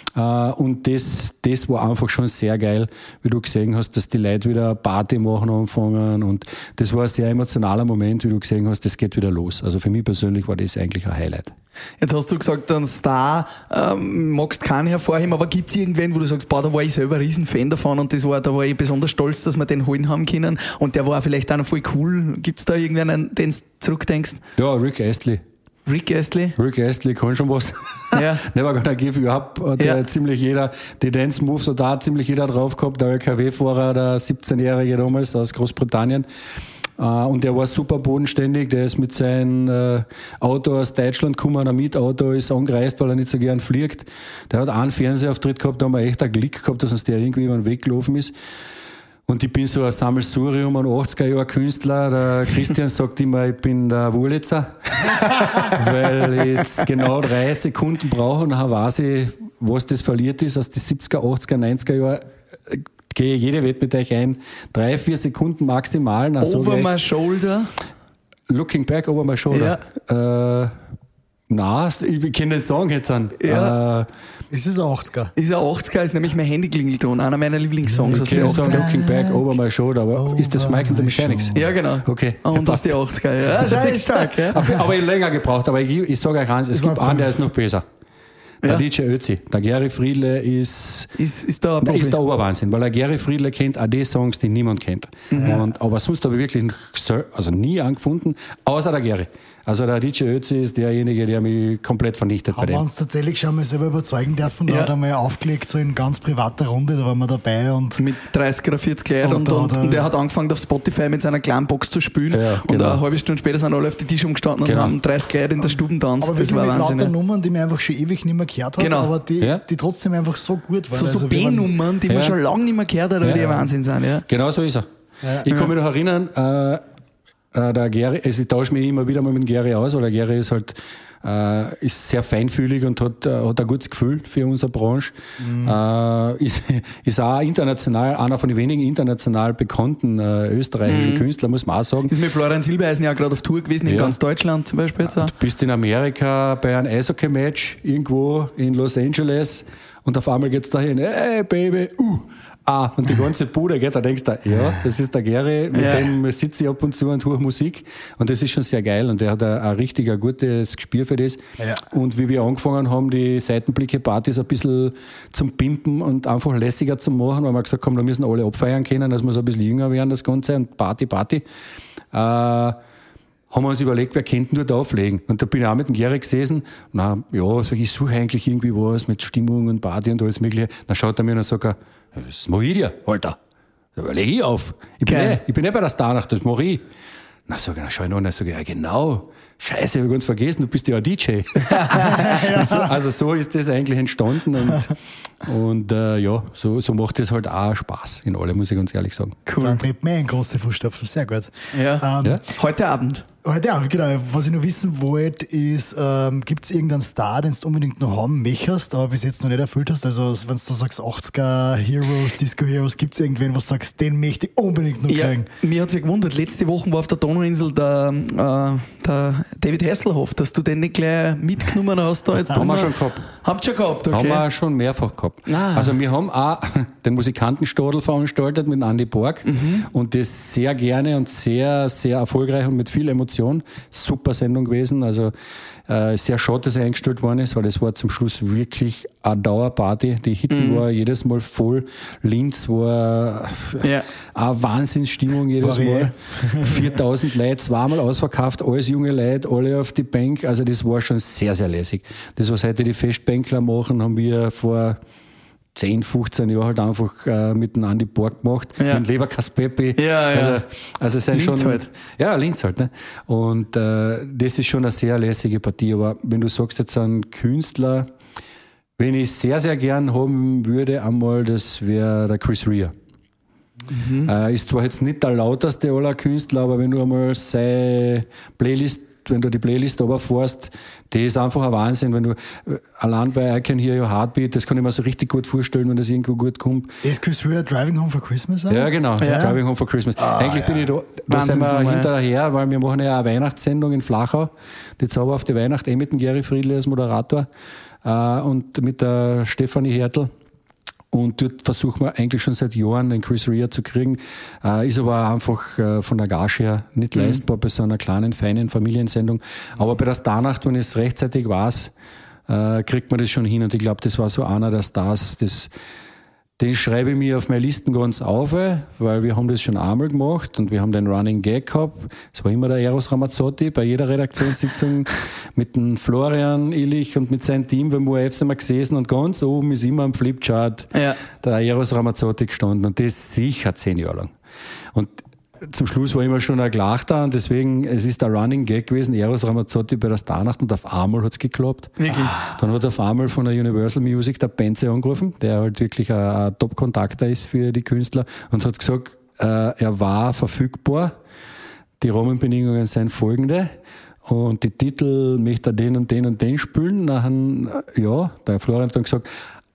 Und das, das war einfach schon sehr geil, wie du gesehen hast, dass die Leute wieder Party machen anfangen. Und das war ein sehr emotionaler Moment, wie du gesehen hast, das geht wieder los. Also für mich persönlich war das eigentlich ein Highlight. Jetzt hast du gesagt, ein Star ähm, magst keinen hervorheben, aber gibt es irgendwen, wo du sagst, boah, da war ich selber ein Riesenfan davon und das war, da war ich besonders stolz, dass wir den holen haben können und der war vielleicht auch noch voll cool. Gibt es da irgendwen, den du zurückdenkst? Ja, Rick Astley. Rick Astley? Rick Astley kann schon was. Ja. Never gonna give you up. Hat ja. ja ziemlich jeder, die Dance Moves hat da ziemlich jeder drauf gehabt. Der L K W-Fahrer, der siebzehnjährige damals aus Großbritannien. Uh, und der war super bodenständig, der ist mit seinem uh, Auto aus Deutschland gekommen, ein Mietauto, ist angereist, weil er nicht so gern fliegt. Der hat einen Fernsehauftritt gehabt, da haben wir echt einen Glück gehabt, dass uns der irgendwie über den Weg gelaufen ist. Und ich bin so ein Sammelsurium, ein achtziger-Jahr-Künstler. Der Christian sagt immer, ich bin der Wurlitzer, weil ich jetzt genau drei Sekunden brauche und dann weiß ich, was das verliert ist aus den siebziger, achtziger, neunziger Jahren. Gehe jede Wette mit euch ein. Drei, vier Sekunden maximal. Na, over my shoulder? Looking back over my shoulder. Ja. Äh, na, ich kann den Song jetzt an. Ja. Äh, ist es ein achtziger? Ist ein achtziger, ist nämlich mein Handyklingelton, einer meiner Lieblingssongs. Ich kenne den Song Looking Back over my shoulder, aber over ist das Mike and the Mechanics? Ja, genau. Okay. Und das ist die achtziger. Ja, das ist stark. Ja. Aber ich länger gebraucht, aber ich, ich sage euch eins, es gibt einen, der ist noch besser. Der ja. D J Ötzi, der Gary Friedle ist, ist, ist, der, na, ist der Oberwahnsinn, weil der Gary Friedle kennt auch die Songs, die niemand kennt. Mhm. Und, aber sonst habe ich wirklich also nie angefunden, außer der Gary. Also der D J Ötzi ist derjenige, der mich komplett vernichtet. Haben wir uns tatsächlich schon mal selber überzeugen dürfen, da ja. hat er mal aufgelegt, so in ganz privater Runde, da waren wir dabei. Und mit dreißig oder vierzig Leuten und, und, und, und der hat angefangen auf Spotify mit seiner kleinen Box zu spielen ja, genau. und eine halbe Stunde später sind alle auf den Tisch umgestanden genau. und haben dreißig Leute in der Stube tanzt. Aber das war mit Wahnsinn. Lauter Nummern, die man einfach schon ewig nicht mehr gehört hat, genau. aber die, ja. die trotzdem einfach so gut waren. So, so also B-Nummern, die ja. man schon lange nicht mehr gehört hat, aber ja. die Wahnsinn sind. Ja. Genau so ist er. Ja. Ich kann mich noch erinnern, äh, der Gary, also ich tausche mich immer wieder mal mit dem Gary aus, weil der Gary ist halt äh, ist sehr feinfühlig und hat, äh, hat ein gutes Gefühl für unsere Branche. Mhm. Äh, ist, ist auch international, einer von den wenigen international bekannten äh, österreichischen mhm. Künstler, muss man auch sagen. Ist mit Florian Silbereisen ja gerade auf Tour gewesen, in ja. ganz Deutschland zum Beispiel. Jetzt auch. Du bist in Amerika bei einem Eishockey-Match irgendwo in Los Angeles und auf einmal geht's dahin, hey Baby, uh, ah, und die ganze Bude geht, da denkst du, ja, das ist der Gary, mit Ja. dem sitze ich ab und zu und höre Musik und das ist schon sehr geil und der hat ein, ein richtig ein gutes Gespür für das. Ja. Und wie wir angefangen haben, die Seitenblicke-Partys ein bisschen zum Pimpen und einfach lässiger zu machen, weil wir gesagt haben, da müssen alle abfeiern können, dass wir so ein bisschen jünger werden, das Ganze, und Party, Party, äh, haben wir uns überlegt, wer könnte nur da auflegen. Und da bin ich auch mit dem Gary gesessen. Na, ja, sag ich, ich suche eigentlich irgendwie was mit Stimmung und Party und alles Mögliche. Dann schaut er mir und sagt er, das mach ich dir, Alter. Da lege ich auf. Ich bin, Geil. eh, ich bin eh bei der Starnacht, das mach ich. Na, sag ich, na, schau ich noch an, dann sag ich, ja, genau. Scheiße, hab ich ganz vergessen, du bist ja ein D J. Und so, also so ist das eigentlich entstanden und, und äh, ja, so, so macht das halt auch Spaß in alle, muss ich ganz ehrlich sagen. Dann tritt mir in große Fußstapfen, sehr gut. Ja. Ähm, Ja. Heute Abend. Heute auch, genau. Was ich noch wissen wollte, ist, ähm, gibt es irgendeinen Star, den du unbedingt noch haben möchtest, aber bis jetzt noch nicht erfüllt hast? Also, wenn du sagst achtziger Heroes, Disco Heroes, gibt es irgendwen, was du sagst, den möchte ich unbedingt noch Ja, kriegen? mir hat sich gewundert, letzte Woche war auf der Donauinsel der, äh, der David Hasselhoff, dass du den nicht gleich mitgenommen hast. Da jetzt Haben wir immer- schon gehabt. Habt ihr schon gehabt, okay. Haben wir schon mehrfach gehabt. Ah. Also wir haben auch den Musikantenstadel veranstaltet mit Andy Borg und das sehr gerne und sehr, sehr erfolgreich und mit viel Emotion. Super Sendung gewesen. Also äh, sehr schade, dass er eingestellt worden ist, weil das war zum Schluss wirklich eine Dauerparty. Die Hitten war jedes Mal voll. Linz war Ja. eine Wahnsinnsstimmung jedes War eh. Mal. viertausend Leute, zweimal ausverkauft, alles junge Leute, alle auf die Bank. Also das war schon sehr, sehr lässig. Das, was heute die Festbänkler machen, haben wir vor zehn, fünfzehn Jahren halt einfach äh, mit dem Andi Borg gemacht, Ja. mit Leberkas Peppi. Ja, ja. Also, also es sind Linz schon, halt. Ja, Linz halt. Ne? Und äh, das ist schon eine sehr lässige Partie. Aber wenn du sagst jetzt einen Künstler, wen ich sehr, sehr gern haben würde, einmal, das wäre der Chris Rea. Mhm. Äh, ist zwar jetzt nicht der lauteste aller Künstler, aber wenn du einmal seine Playlist, wenn du die Playlist runterfährst, die ist einfach ein Wahnsinn. Wenn du äh, allein bei I Can Hear Your Heartbeat, das kann ich mir so richtig gut vorstellen, wenn das irgendwo gut kommt. Ist Chris Rea Driving Home for Christmas? auch? Ja, genau. Ja. Driving Home for Christmas. Eigentlich bin ich da, da sind wir Wahnsinnsnummer, hinterher, weil wir machen ja eine Weihnachtssendung in Flachau. Die Zauber auf die Weihnacht, eh mit dem Gary Friedli als Moderator äh, und mit der Stefanie Hertel. Und dort versuchen wir eigentlich schon seit Jahren den Chris Rea zu kriegen. Äh, ist aber einfach äh, von der Gage her nicht leistbar bei so einer kleinen, feinen Familiensendung. Aber bei der Starnacht, wenn ich es rechtzeitig weiß, äh, kriegt man das schon hin. Und ich glaube, das war so einer der Stars, das, den schreibe ich mir auf meine Listen ganz auf, weil wir haben das schon einmal gemacht und wir haben den Running Gag gehabt. Es war immer der Eros Ramazzotti bei jeder Redaktionssitzung mit dem Florian Illich und mit seinem Team beim U E F sind wir gesessen und ganz oben ist immer am Flipchart Ja. der Eros Ramazzotti gestanden und das sicher zehn Jahre lang. Und zum Schluss war immer schon ein Gelachter und deswegen, es ist der Running Gag gewesen, Eros Ramazzotti bei der Starnacht und auf einmal hat's geklappt. Wirklich? Dann hat auf einmal von der Universal Music der Benze angerufen, der halt wirklich ein, ein Top-Kontakter ist für die Künstler und hat gesagt, äh, er war verfügbar. Die Rahmenbedingungen sind folgende. Und die Titel möchte er den und den und den spielen. Nachher, ja, der Florian hat dann gesagt,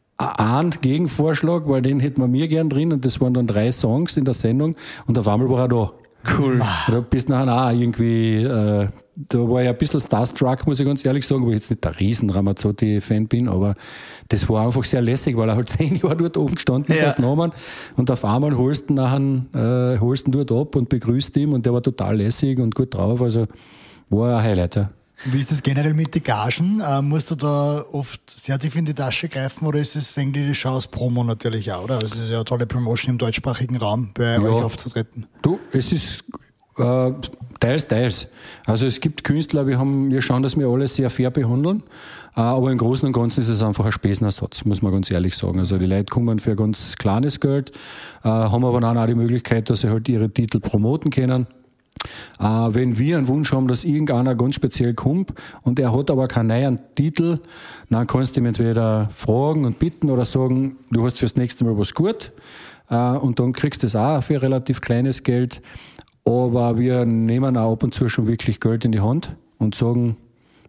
ein Gegenvorschlag, weil den hätten wir mir gern drin und das waren dann drei Songs in der Sendung und auf einmal war er da. Cool. Da bist du nachher auch irgendwie, äh, da war ich ein bisschen starstruck, muss ich ganz ehrlich sagen, wo ich jetzt nicht der riesen Ramazzotti-Fan bin, aber das war einfach sehr lässig, weil er halt zehn Jahre dort oben gestanden ist Ja. als Namen und auf einmal holst du ihn nachher, äh, holst ihn dort ab und begrüßt ihn und der war total lässig und gut drauf, also war ein Highlight, ja. Wie ist das generell mit den Gagen? Ähm, musst du da oft sehr tief in die Tasche greifen oder ist es eigentlich die Chance Promo natürlich auch, oder? Also es ist ja eine tolle Promotion im deutschsprachigen Raum, bei euch aufzutreten. Du, es ist äh, teils, teils. Also es gibt Künstler, wir haben, wir schauen, dass wir alle sehr fair behandeln, äh, aber im Großen und Ganzen ist es einfach ein Spesenersatz, muss man ganz ehrlich sagen. Also die Leute kommen für ein ganz kleines Geld, äh, haben aber dann auch die Möglichkeit, dass sie halt ihre Titel promoten können. Äh, wenn wir einen Wunsch haben, dass irgendeiner ganz speziell kommt und er hat aber keinen neuen Titel, dann kannst du ihm entweder fragen und bitten oder sagen, du hast fürs nächste Mal was gut äh, und dann kriegst du das auch für relativ kleines Geld. Aber wir nehmen auch ab und zu schon wirklich Geld in die Hand und sagen,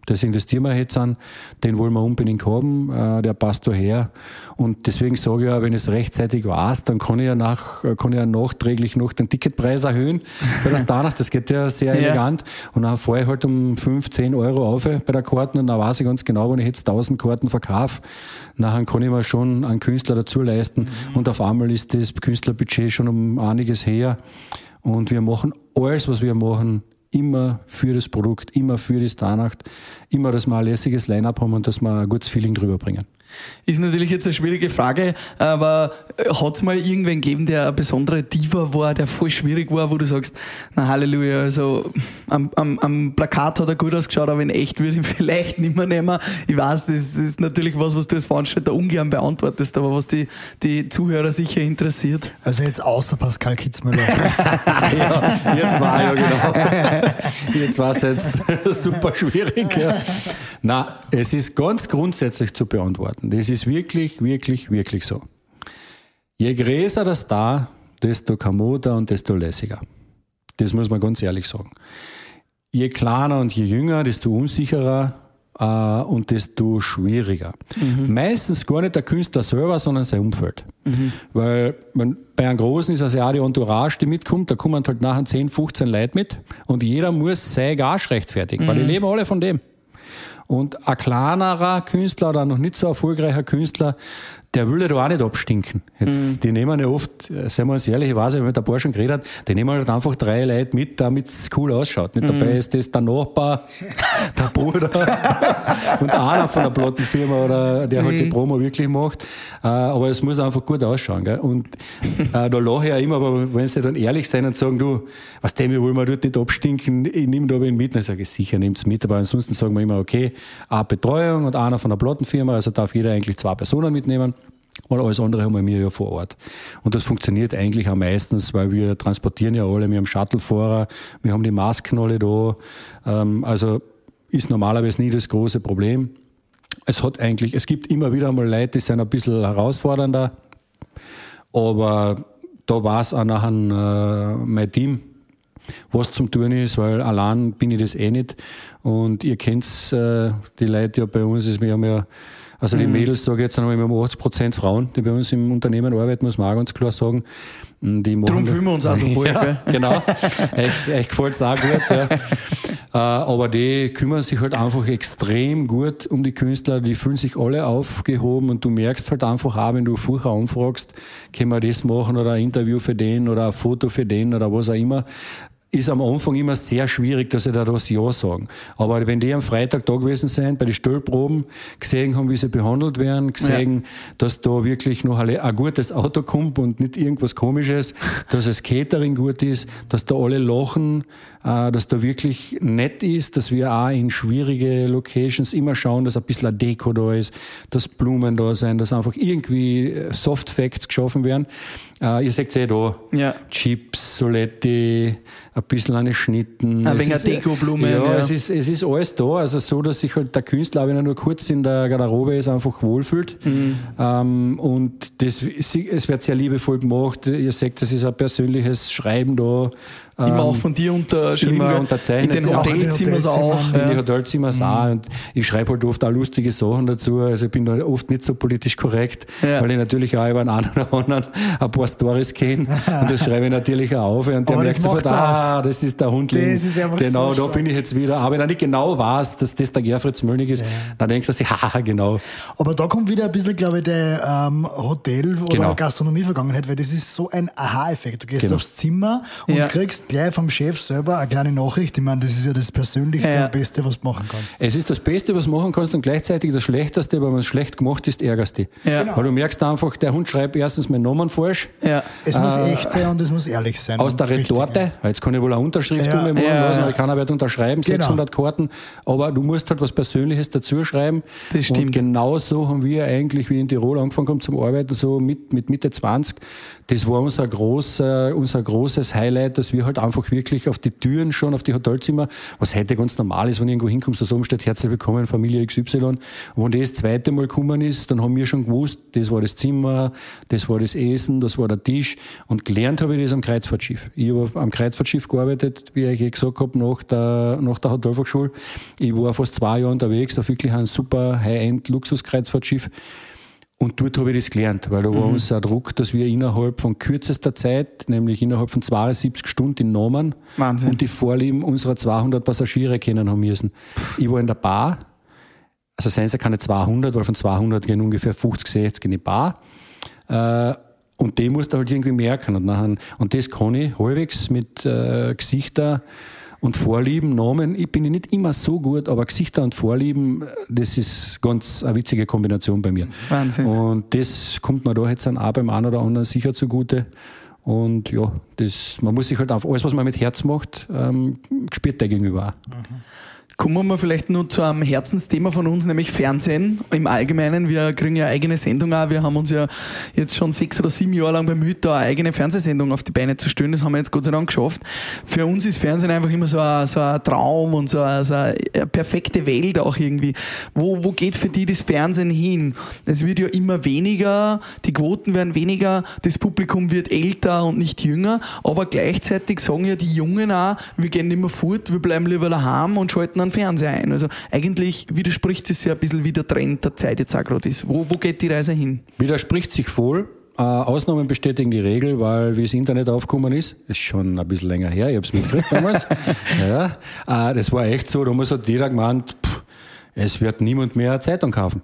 Das investieren wir jetzt an, den wollen wir unbedingt haben, äh, der passt da her. Und deswegen sage ich ja, wenn ich es rechtzeitig weiß, dann kann ich ja, nach, kann ich ja nachträglich noch den Ticketpreis erhöhen bei der Starnacht. Das geht ja sehr Ja. elegant. Und dann fahre ich halt um fünf, zehn Euro auf bei der Karten und dann weiß ich ganz genau, wenn ich jetzt tausend Karten verkaufe, nachher kann ich mir schon einen Künstler dazu leisten. Mhm. Und auf einmal ist das Künstlerbudget schon um einiges her. Und wir machen alles, was wir machen, immer für das Produkt, immer für die Starnacht, immer, dass wir ein lässiges Line-Up haben und dass wir ein gutes Feeling drüber bringen. Ist natürlich jetzt eine schwierige Frage, aber hat es mal irgendwen gegeben, der eine besondere Diva war, der voll schwierig war, wo du sagst, na Halleluja, also am, am, am Plakat hat er gut ausgeschaut, aber in echt würde ich ihn vielleicht nicht mehr nehmen. Ich weiß, das ist natürlich was, was du als Veranstalter ungern beantwortest, aber was die, die Zuhörer sicher interessiert. Also jetzt außer Pascal Kitzmüller. Ja, jetzt war ja genau. Jetzt war es jetzt super schwierig. Ja. Na, es ist ganz grundsätzlich zu beantworten. Das ist wirklich, wirklich, wirklich so. Je größer der Star, desto komoder und desto lässiger. Das muss man ganz ehrlich sagen. Je kleiner und je jünger, desto unsicherer äh, und desto schwieriger. Mhm. Meistens gar nicht der Künstler selber, sondern sein Umfeld. Mhm. Weil man, bei einem Großen ist also ja auch die Entourage, die mitkommt, da kommen halt nachher zehn, fünfzehn Leute mit und jeder muss seine Gage rechtfertigen, mhm. weil die leben alle von dem. Und ein kleinerer Künstler oder noch nicht so erfolgreicher Künstler, der will ja da auch nicht abstinken. Jetzt, mm. Die nehmen ja oft, seien wir uns ehrlich, ich weiß, wenn mit ein paar schon geredet hat, die nehmen halt einfach drei Leute mit, damit es cool ausschaut. Nicht mm. dabei ist das der Nachbar, der Bruder und einer von der Plattenfirma, oder der mm. halt die Promo wirklich macht. Äh, aber es muss einfach gut ausschauen. Gell? Und äh, da lache ich ja immer, aber wenn sie dann ehrlich sein und sagen, du, was dem, wir wollen wir dort nicht abstinken, ich nehme da wen mit. Dann sage ich, sicher, nehmt's mit. Aber ansonsten sagen wir immer, okay, eine Betreuung und einer von der Plattenfirma, also darf jeder eigentlich zwei Personen mitnehmen. Weil alles andere haben wir ja vor Ort. Und das funktioniert eigentlich auch meistens, weil wir transportieren ja alle, wir haben Shuttlefahrer, wir haben die Masken alle da. Ähm, also ist normalerweise nie das große Problem. Es hat eigentlich, es gibt immer wieder mal Leute, die sind ein bisschen herausfordernder, aber da war es auch nachher äh, mein Team, was zum tun ist, weil allein bin ich das eh nicht. Und ihr kennt äh, die Leute ja bei uns, ist, wir haben ja, also die Mädels, sage ich jetzt einmal, wir haben achtzig Prozent Frauen, die bei uns im Unternehmen arbeiten, muss man auch ganz klar sagen. Die Darum fühlen wir uns auch so wohl. Ja, genau. Euch, euch gefällt es auch gut. Ja. Aber die kümmern sich halt einfach extrem gut um die Künstler, die fühlen sich alle aufgehoben und du merkst halt einfach auch, wenn du vorher anfragst, können wir das machen oder ein Interview für den oder ein Foto für den oder was auch immer, ist am Anfang immer sehr schwierig, dass sie da das Ja sagen. Aber wenn die am Freitag da gewesen sind, bei den Stellproben, gesehen haben, wie sie behandelt werden, gesehen, ja. dass da wirklich noch ein, ein gutes Auto kommt und nicht irgendwas Komisches, dass das Catering gut ist, dass da alle lachen, äh, dass da wirklich nett ist, dass wir auch in schwierige Locations immer schauen, dass ein bisschen eine Deko da ist, dass Blumen da sind, dass einfach irgendwie Soft Facts geschaffen werden. Äh, ihr seht es eh da. Ja. Chips, Soletti, ein bisschen eine Schnitten. Ein wenig Dekoblumen. Ja, ja. Es, ist, es ist alles da. Also so, dass sich halt der Künstler, wenn er nur kurz in der Garderobe ist, einfach wohlfühlt. Mhm. Ähm, und das, es wird sehr liebevoll gemacht. Ihr seht, es ist ein persönliches Schreiben da. Immer ähm, auch von dir unterschrieben. Immer unterzeichnet. In den Hotelzimmern auch. In den Hotelzimmern auch. Und ich schreibe halt oft auch lustige Sachen dazu. Also ich bin da oft nicht so politisch korrekt, ja. weil ich natürlich auch über einen oder anderen ein paar Stories kenne. Und das schreibe ich natürlich auch auf. Und der merkt sofort, ah, das ist der Hundling. Das ist genau, so da bin ich jetzt wieder. Aber wenn er nicht genau weiß, dass das der Gerfritz Möllnig ist, ja. dann denkt er sich, haha, genau. Aber da kommt wieder ein bisschen, glaube ich, der ähm, Hotel- oder genau. Gastronomie-Vergangenheit, weil das ist so ein Aha-Effekt. Du gehst genau. aufs Zimmer und ja. kriegst gleich vom Chef selber eine kleine Nachricht. Ich meine, das ist ja das Persönlichste ja. und Beste, was du machen kannst. Es ist das Beste, was du machen kannst und gleichzeitig das Schlechteste, weil wenn es schlecht gemacht ist, ärgerst du dich. Ja. Genau. Weil du merkst einfach, der Hund schreibt erstens meinen Namen falsch. Ja. Es äh, muss echt sein und es muss ehrlich sein. Aus der Retorte, richtig, ja. jetzt kann ich wohl eine Unterschrift ja. ummachen ja. lassen, weil keiner wird unterschreiben, genau. sechshundert Karten, aber du musst halt was Persönliches dazu schreiben. Das stimmt. Und genau so haben wir eigentlich, wie in Tirol angefangen haben zum Arbeiten, so mit, mit Mitte zwanzig, das war unser, groß, äh, unser großes Highlight, dass wir halt einfach wirklich auf die Türen schon, auf die Hotelzimmer, was heute ganz normal ist, wenn irgendwo hinkommst, dass oben steht, herzlich willkommen, Familie X Y. Und wenn das das zweite Mal gekommen ist, dann haben wir schon gewusst, das war das Zimmer, das war das Essen, das war der Tisch. Und gelernt habe ich das am Kreuzfahrtschiff. Ich habe am Kreuzfahrtschiff intensiv gearbeitet, wie ich eh gesagt habe, nach der, nach der Hotelfachschule. Ich war fast zwei Jahre unterwegs auf wirklich ein super High-End-Luxus-Kreuzfahrtschiff. Und dort habe ich das gelernt, weil da war mhm. uns ein Druck, dass wir innerhalb von kürzester Zeit, nämlich innerhalb von zweiundsiebzig Stunden die Namen Wahnsinn. Und die Vorlieben unserer zweihundert Passagiere kennen haben müssen. Ich war in der Bar, also seien es ja keine zweihundert, weil von zweihundert gehen ungefähr fünfzig, sechzig in die Bar. Äh, und die musst du halt irgendwie merken. Und, nachher, und das kann ich halbwegs mit äh, Gesichter und Vorlieben, Namen. Ich bin nicht immer so gut, aber Gesichter und Vorlieben, das ist ganz eine witzige Kombination bei mir. Wahnsinn. Und das kommt mir da jetzt auch beim einen oder anderen sicher zugute. Und ja, das, man muss sich halt auf alles, was man mit Herz macht, ähm, spürt der gegenüber auch. Mhm. Kommen wir vielleicht nur zu einem Herzensthema von uns, nämlich Fernsehen im Allgemeinen. Wir kriegen ja eigene Sendung auch. Wir haben uns ja jetzt schon sechs oder sieben Jahre lang bemüht, da eine eigene Fernsehsendung auf die Beine zu stellen. Das haben wir jetzt Gott sei Dank geschafft. Für uns ist Fernsehen einfach immer so ein, so ein Traum und so eine, so eine perfekte Welt auch irgendwie. Wo, wo geht für die das Fernsehen hin? Es wird ja immer weniger, die Quoten werden weniger, das Publikum wird älter und nicht jünger, aber gleichzeitig sagen ja die Jungen auch, wir gehen nicht mehr fort, wir bleiben lieber daheim und schalten einen Fernseher ein. Also eigentlich widerspricht es ja ein bisschen, wie der Trend der Zeit jetzt auch gerade ist. Wo, wo geht die Reise hin? Widerspricht sich voll. Äh, Ausnahmen bestätigen die Regel, weil wie das Internet aufgekommen ist, ist schon ein bisschen länger her, ich habe es mitgekriegt damals. ja, äh, das war echt so, damals hat jeder gemeint, pff, es wird niemand mehr eine Zeitung kaufen.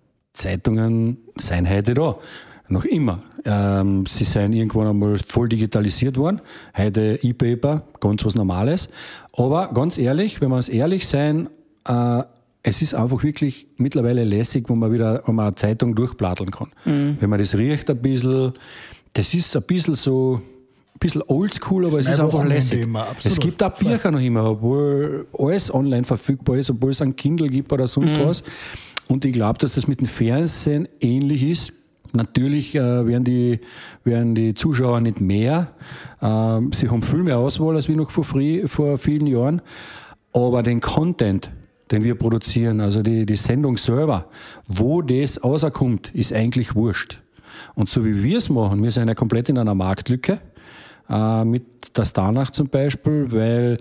Zeitungen seien heute da. Noch immer. Ähm, sie sind irgendwann einmal voll digitalisiert worden. Heute E-Paper, ganz was Normales. Aber ganz ehrlich, wenn wir uns ehrlich sein, äh, es ist einfach wirklich mittlerweile lässig, wo man wieder wenn man eine Zeitung durchplatteln kann. Mhm. Wenn man das riecht ein bisschen, das ist ein bisschen so, ein bisschen oldschool, aber es ist einfach lässig. Es gibt auch Bücher noch immer, obwohl alles online verfügbar ist, obwohl es ein Kindle gibt oder sonst mhm. was. Und ich glaube, dass das mit dem Fernsehen ähnlich ist. Natürlich äh, werden, die, werden die Zuschauer nicht mehr. Ähm, sie haben viel mehr Auswahl als wie noch vor, früh, vor vielen Jahren. Aber den Content, den wir produzieren, also die, die Sendung selber, wo das rauskommt, ist eigentlich wurscht. Und so wie wir es machen, wir sind ja komplett in einer Marktlücke, äh, mit der Starnacht zum Beispiel, weil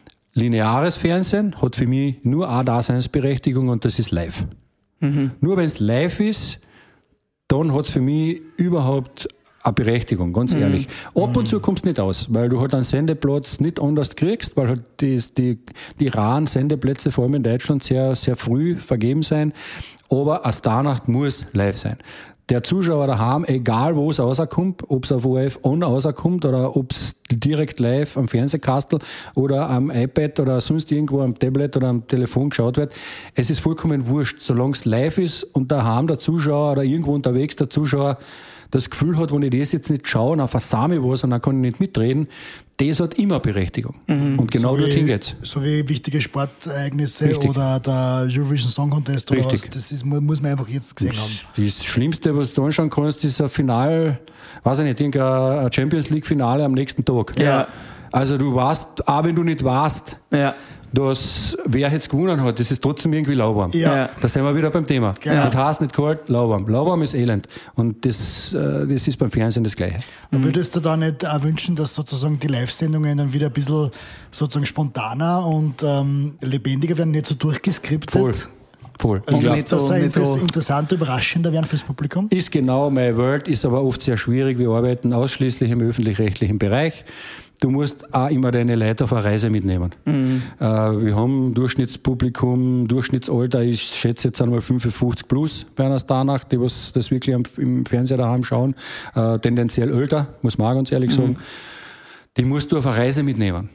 lineares Fernsehen hat für mich nur eine Daseinsberechtigung und das ist live. Mhm. Nur wenn es live ist, dann hat es für mich überhaupt eine Berechtigung, ganz mhm. ehrlich. Ab und zu kommst du nicht aus, weil du halt einen Sendeplatz nicht anders kriegst, weil halt die, die, die raren Sendeplätze, vor allem in Deutschland, sehr, sehr früh vergeben sein. Aber eine Starnacht muss live sein. Der Zuschauer daheim, egal wo es rauskommt, ob es auf O R F On rauskommt oder ob es direkt live am Fernsehkastel oder am iPad oder sonst irgendwo am Tablet oder am Telefon geschaut wird, es ist vollkommen wurscht, solange es live ist und daheim der Zuschauer oder irgendwo unterwegs der Zuschauer das Gefühl hat, wenn ich das jetzt nicht schaue, dann versame ich was und dann kann ich nicht mitreden, das hat immer Berechtigung. Mhm. Und genau so dorthin geht's. So wie wichtige Sportereignisse Richtig. Oder der Eurovision Song Contest oder Richtig. was, das ist, muss man einfach jetzt gesehen haben. Das Schlimmste, was du anschauen kannst, ist ein Final, weiß ich nicht, irgendein Champions League Finale am nächsten Tag. Ja. Also du weißt, auch wenn du nicht weißt, ja. dass wer jetzt gewonnen hat, das ist trotzdem irgendwie lauwarm. Ja. Da sind wir wieder beim Thema. Genau. Nicht heiß, nicht kalt, lauwarm. Lauwarm ist Elend. Und das, das ist beim Fernsehen das Gleiche. Mhm. Würdest du da nicht auch wünschen, dass sozusagen die Live-Sendungen dann wieder ein bisschen sozusagen spontaner und ähm, lebendiger werden, nicht so durchgeskriptet? Voll. Voll. Also glaub, nicht so, das nicht so interessant, überraschender werden fürs Publikum? Ist genau my world, ist aber oft sehr schwierig. Wir arbeiten ausschließlich im öffentlich-rechtlichen Bereich. Du musst auch immer deine Leute auf eine Reise mitnehmen. Mhm. Äh, wir haben Durchschnittspublikum, Durchschnittsalter, ich schätze jetzt einmal fünfundfünfzig plus bei einer Starnacht, die was das wirklich am, im Fernseher daheim schauen. Äh, tendenziell älter, muss man auch ganz ehrlich mhm. sagen. Die musst du auf eine Reise mitnehmen.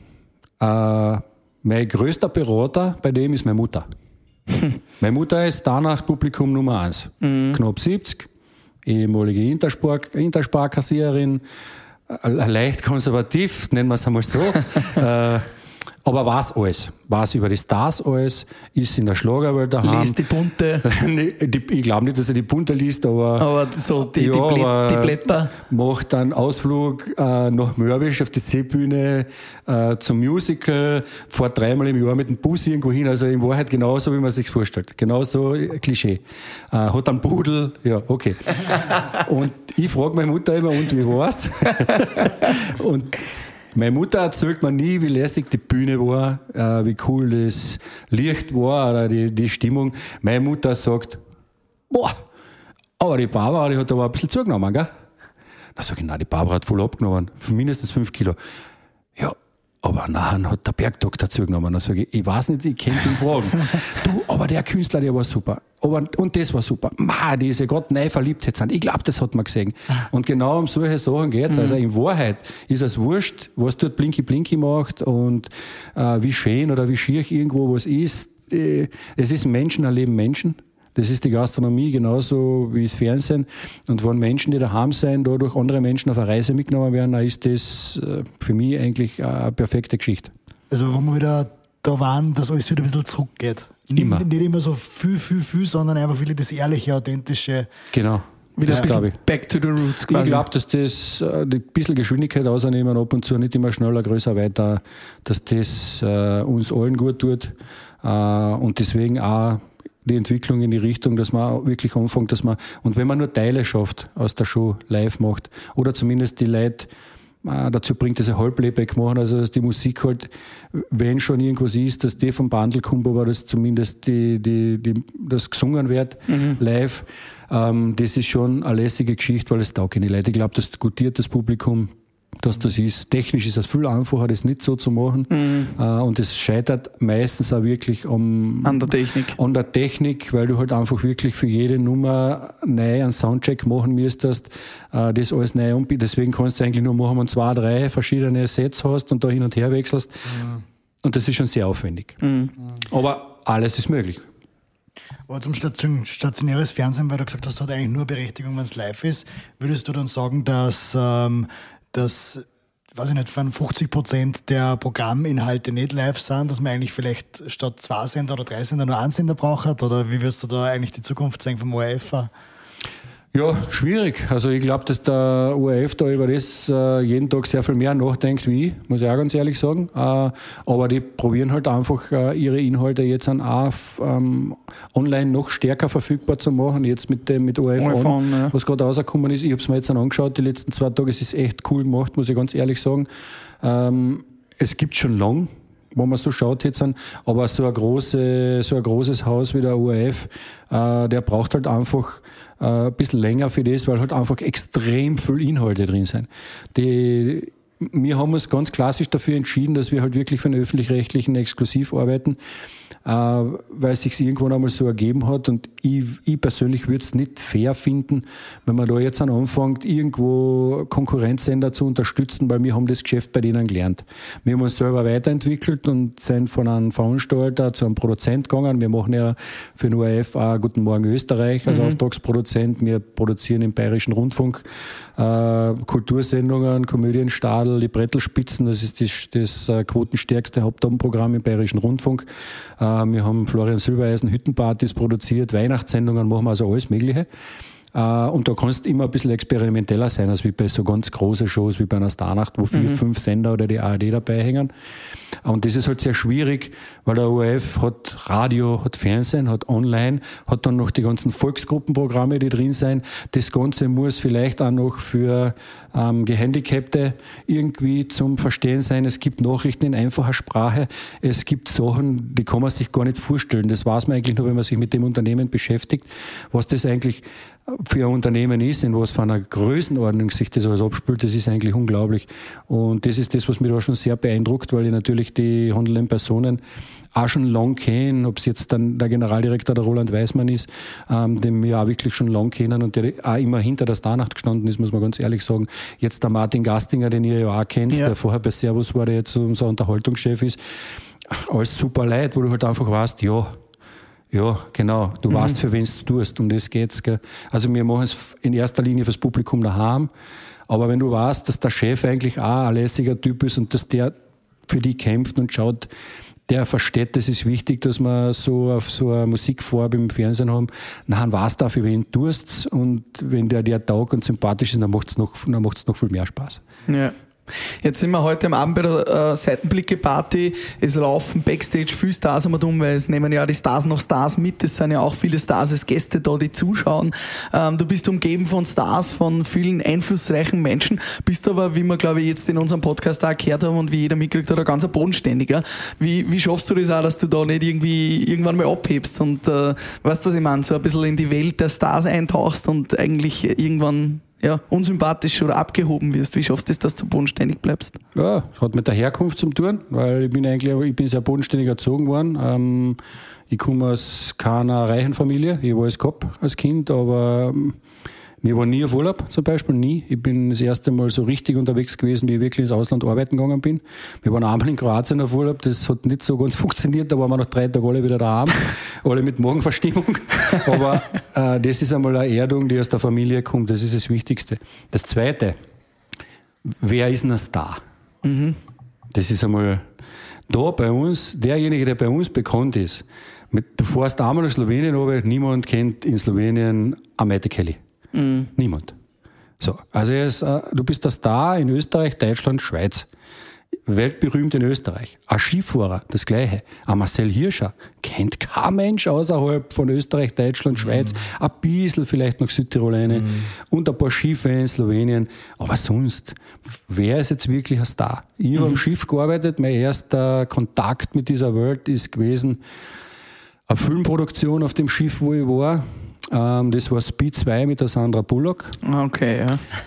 Äh, mein größter Berater bei dem ist meine Mutter. Meine Mutter ist Starnacht-Publikum Nummer eins. Mhm. Knapp siebzig, ehemalige Interspar- Interspar-Kassiererin, leicht konservativ, nennen wir es einmal so. äh, aber weiß alles. Weiß über die Stars alles, ist in der Schlagerwelt daheim. Liest die Bunte. Ich glaube nicht, dass er die Bunte liest, aber... Aber so die, ja, die, Blä- die Blätter. Macht einen Ausflug äh, nach Mörbisch auf die Seebühne äh, zum Musical, fährt dreimal im Jahr mit dem Bus irgendwo hin. Also in Wahrheit genauso, wie man sich vorstellt. Genauso Klischee. Äh, hat einen Pudel, ja, okay. Und ich frage meine Mutter immer, und wie war's? Und Meine Mutter erzählt mir nie, wie lässig die Bühne war, äh, wie cool das Licht war oder die, die Stimmung. Meine Mutter sagt, boah, aber die Barbara, die hat aber ein bisschen zugenommen, gell? Da sag ich, nein, die Barbara hat voll abgenommen, mindestens fünf Kilo. Ja, aber nachher hat der Bergdoktor zugenommen. Da sage ich, ich weiß nicht, ich kann ihn fragen. Du, aber der Künstler, der war super. Aber, und das war super. Ma, die ist ja gerade neu verliebt jetzt sind. Ich glaube, das hat man gesehen. Und genau um solche Sachen geht's. Also in Wahrheit ist es wurscht, was dort Blinky Blinky macht und äh, wie schön oder wie schier irgendwo was ist. Äh, es ist Menschen erleben Menschen. Das ist die Gastronomie genauso wie das Fernsehen. Und wenn Menschen, die daheim sind, da durch andere Menschen auf eine Reise mitgenommen werden, dann ist das für mich eigentlich eine perfekte Geschichte. Also wo wir wieder da waren, dass alles wieder ein bisschen zurückgeht. Immer. Nicht, nicht immer so viel, viel, viel, sondern einfach wieder das ehrliche, authentische. Genau. Wieder das ein bisschen ich. back to the roots quasi. Ich glaube, dass das ein bisschen Geschwindigkeit rausnehmen, ab und zu nicht immer schneller, größer, weiter, dass das äh, uns allen gut tut äh, und deswegen auch die Entwicklung in die Richtung, dass man wirklich anfängt, dass man, und wenn man nur Teile schafft, aus der Show live macht, oder zumindest die Leute äh, dazu bringt, dass sie Halbplayback machen, also dass die Musik halt, wenn schon irgendwas ist, dass die vom Bundle kommt, aber dass zumindest die, die, die, das gesungen wird, mhm. live, ähm, das ist schon eine lässige Geschichte, weil es taugt die Leute. Ich glaube, das gutiert das Publikum, dass das ist. Technisch ist es viel einfacher, das nicht so zu machen. Mhm. Äh, und es scheitert meistens auch wirklich um, an der Technik. An der Technik, weil du halt einfach wirklich für jede Nummer neu einen Soundcheck machen müsstest, äh, das alles neu umbieten. Deswegen kannst du eigentlich nur machen, wenn du zwei, drei verschiedene Sets hast und da hin und her wechselst. Mhm. Und das ist schon sehr aufwendig. Mhm. Aber alles ist möglich. Aber zum Station, stationäres Fernsehen, weil du gesagt hast, das hat eigentlich nur Berechtigung, wenn es live ist. Würdest du dann sagen, dass ähm, dass, weiß ich nicht, von fünfzig Prozent der Programminhalte nicht live sind, dass man eigentlich vielleicht statt zwei Sender oder drei Sender nur einen Sender braucht? Oder wie wirst du da eigentlich die Zukunft sehen vom O R F? Ja, schwierig. Also ich glaube, dass der O R F da über das äh, jeden Tag sehr viel mehr nachdenkt wie ich, muss ich auch ganz ehrlich sagen. Äh, aber die probieren halt einfach äh, ihre Inhalte jetzt an auch ähm, online noch stärker verfügbar zu machen. Jetzt mit dem mit O R F, O R F On, ja. Was gerade rausgekommen ist. Ich habe es mir jetzt angeschaut, die letzten zwei Tage. Es ist echt cool gemacht, muss ich ganz ehrlich sagen. Ähm, es gibt schon lang, wenn man so schaut jetzt an, aber so ein, große, so ein großes Haus wie der O R F, äh, der braucht halt einfach äh, ein bisschen länger für das, weil halt einfach extrem viel Inhalte drin sind. Die, wir haben uns ganz klassisch dafür entschieden, dass wir halt wirklich für den Öffentlich-Rechtlichen exklusiv arbeiten, äh, weil es sich irgendwann einmal so ergeben hat und ich, ich persönlich würde es nicht fair finden, wenn man da jetzt anfängt, irgendwo Konkurrenzsender zu unterstützen, weil wir haben das Geschäft bei denen gelernt. Wir haben uns selber weiterentwickelt und sind von einem Veranstalter zu einem Produzent gegangen. Wir machen ja für den O R F auch Guten Morgen Österreich als mhm. Auftragsproduzent. Wir produzieren im Bayerischen Rundfunk äh, Kultursendungen, Komödienstadel, die Brettelspitzen, das ist das, das äh, quotenstärkste Hauptabendprogramm im Bayerischen Rundfunk. Äh, wir haben Florian Silbereisen Hüttenpartys produziert, Weihnachtssendungen, machen wir also alles Mögliche. Uh, und da kannst du immer ein bisschen experimenteller sein, als wie bei so ganz großen Shows wie bei einer Starnacht, wo vier, mhm. fünf Sender oder die A R D dabei hängen. Und das ist halt sehr schwierig, weil der O R F hat Radio, hat Fernsehen, hat Online, hat dann noch die ganzen Volksgruppenprogramme, die drin sind. Das Ganze muss vielleicht auch noch für ähm, Gehandicapte irgendwie zum Verstehen sein. Es gibt Nachrichten in einfacher Sprache. Es gibt Sachen, die kann man sich gar nicht vorstellen. Das weiß man eigentlich nur, wenn man sich mit dem Unternehmen beschäftigt, was das eigentlich für ein Unternehmen ist, in was für einer Größenordnung sich das alles abspielt, das ist eigentlich unglaublich. Und das ist das, was mich da schon sehr beeindruckt, weil ich natürlich die handelnden Personen auch schon lang kennen, ob es jetzt dann der Generaldirektor, der Roland Weismann ist, ähm, den wir auch wirklich schon lang kennen und der auch immer hinter der Starnacht gestanden ist, muss man ganz ehrlich sagen. Jetzt der Martin Gastinger, den ihr ja auch kennt, ja. der vorher bei Servus war, der jetzt unser Unterhaltungschef ist. Alles super Leute, wo du halt einfach weißt, ja, Ja, genau. Du mhm. weißt, für wen du tust, um das geht's. Gell? Also wir machen es in erster Linie fürs Publikum daheim. Aber wenn du weißt, dass der Chef eigentlich auch ein lässiger Typ ist und dass der für die kämpft und schaut, der versteht, das ist wichtig, dass wir so auf so eine Musikfarbe im Fernsehen haben, dann weißt du auch, für wen du tust. Und wenn der der taugt und sympathisch ist, dann macht's noch, dann macht's noch viel mehr Spaß. Ja. Jetzt sind wir heute am Abend bei der äh, Seitenblicke-Party. Es laufen Backstage viele Stars um und um, weil es nehmen ja die Stars noch Stars mit. Es sind ja auch viele Stars als Gäste da, die zuschauen. Ähm, du bist umgeben von Stars, von vielen einflussreichen Menschen, bist aber, wie wir glaube ich jetzt in unserem Podcast auch gehört haben und wie jeder mitkriegt hat, ein ganz bodenständiger. Wie, wie schaffst du das auch, dass du da nicht irgendwie irgendwann mal abhebst und äh, weißt du, was ich meine, so ein bisschen in die Welt der Stars eintauchst und eigentlich irgendwann ja, unsympathisch oder abgehoben wirst. Wie schaffst du es, dass du bodenständig bleibst? Ja, hat mit der Herkunft zu tun, weil ich bin eigentlich, ich bin sehr bodenständig erzogen worden. Ähm, ich komme aus keiner reichen Familie. Ich war alles gehabt als Kind, aber ähm, wir waren nie auf Urlaub zum Beispiel, nie. Ich bin das erste Mal so richtig unterwegs gewesen, wie ich wirklich ins Ausland arbeiten gegangen bin. Wir waren einmal in Kroatien auf Urlaub, das hat nicht so ganz funktioniert, da waren wir nach drei Tagen alle wieder daheim, alle mit Magenverstimmung. Aber äh, das ist einmal eine Erdung, die aus der Familie kommt, das ist das Wichtigste. Das Zweite, wer ist denn ein Star? Mhm. Das ist einmal da bei uns, derjenige, der bei uns bekannt ist. Mit, du fährst einmal nach Slowenien, aber niemand kennt in Slowenien Amete Kelly. Mhm. Niemand. So, also er ist, äh, du bist der Star in Österreich, Deutschland, Schweiz. Weltberühmt in Österreich. Ein Skifahrer, das Gleiche. Ein Marcel Hirscher kennt kein Mensch außerhalb von Österreich, Deutschland, Schweiz. Mhm. Ein bisschen vielleicht noch Südtirol eine mhm. und ein paar Skifans, Slowenien. Aber sonst, wer ist jetzt wirklich ein Star? Ich mhm. habe am Schiff gearbeitet. Mein erster Kontakt mit dieser Welt ist gewesen eine Filmproduktion auf dem Schiff, wo ich war. Ähm, das war Speed zwei mit der Sandra Bullock. Okay,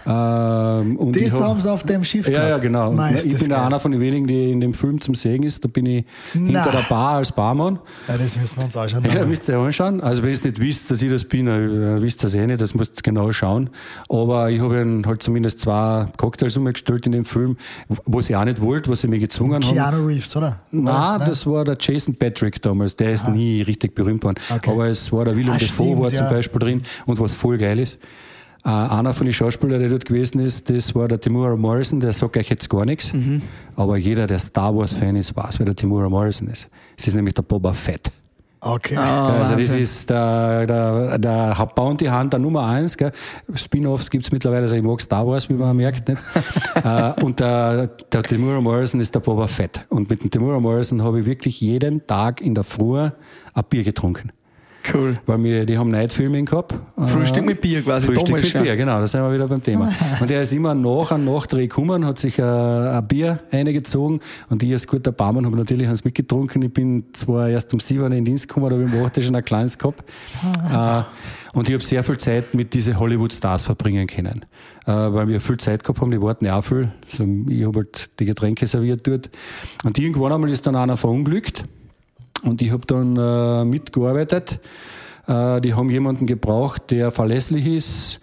ja. Ähm, und das hab, haben sie auf dem Schiff Ja, ja, genau. Meist ich bin ja einer von den wenigen, die in dem Film zum Sehen ist. Da bin ich Na. hinter der Bar als Barmann. Ja, das müssen wir uns anschauen. Ja, das müsst ihr anschauen. Also wenn ihr nicht wisst, dass ich das bin, dann wisst ihr es eh nicht, das müsst ihr genau schauen. Aber ich habe ihnen halt zumindest zwei Cocktails umgestellt in dem Film, was ich auch nicht wollte, was sie mir gezwungen haben. Keanu Reeves, oder? Nein, das, das war der Jason Patrick damals, der ist ah. nie richtig berühmt worden. Okay. Aber es war der Willem ah, Dafoe war ja. zum Beispiel drin. Und was voll geil ist, äh, einer von den Schauspielern, der dort gewesen ist, das war der Temuera Morrison, der sagt euch jetzt gar nichts, mhm. aber jeder, der Star Wars-Fan ist, weiß, wer der Temuera Morrison ist. Es ist nämlich der Boba Fett. Okay. Oh, also das ist der, der, der Bounty Hunter Nummer eins. Gell. Spin-Offs gibt's mittlerweile, also ich mag Star Wars, wie man merkt. Nicht? äh, und der, der Temuera Morrison ist der Boba Fett. Und mit dem Temuera Morrison habe ich wirklich jeden Tag in der Früh ein Bier getrunken. Cool. Weil wir, die haben Night-Filming gehabt. Frühstück mit Bier quasi. Frühstück Thomas, mit ja. Bier, genau, da sind wir wieder beim Thema. Und er ist immer nach einem Nachdreh gekommen, hat sich ein, ein Bier reingezogen und ich als guter Barmann habe natürlich eins mitgetrunken. Ich bin zwar erst um sieben in den Dienst gekommen, aber im acht schon ein kleines gehabt. äh, und ich habe sehr viel Zeit mit diesen Hollywood-Stars verbringen können. Äh, weil wir viel Zeit gehabt haben, die warten ja auch viel. Also ich habe halt die Getränke serviert dort. Und irgendwann einmal ist dann einer verunglückt. Und ich habe dann äh, mitgearbeitet. Äh, die haben jemanden gebraucht, der verlässlich ist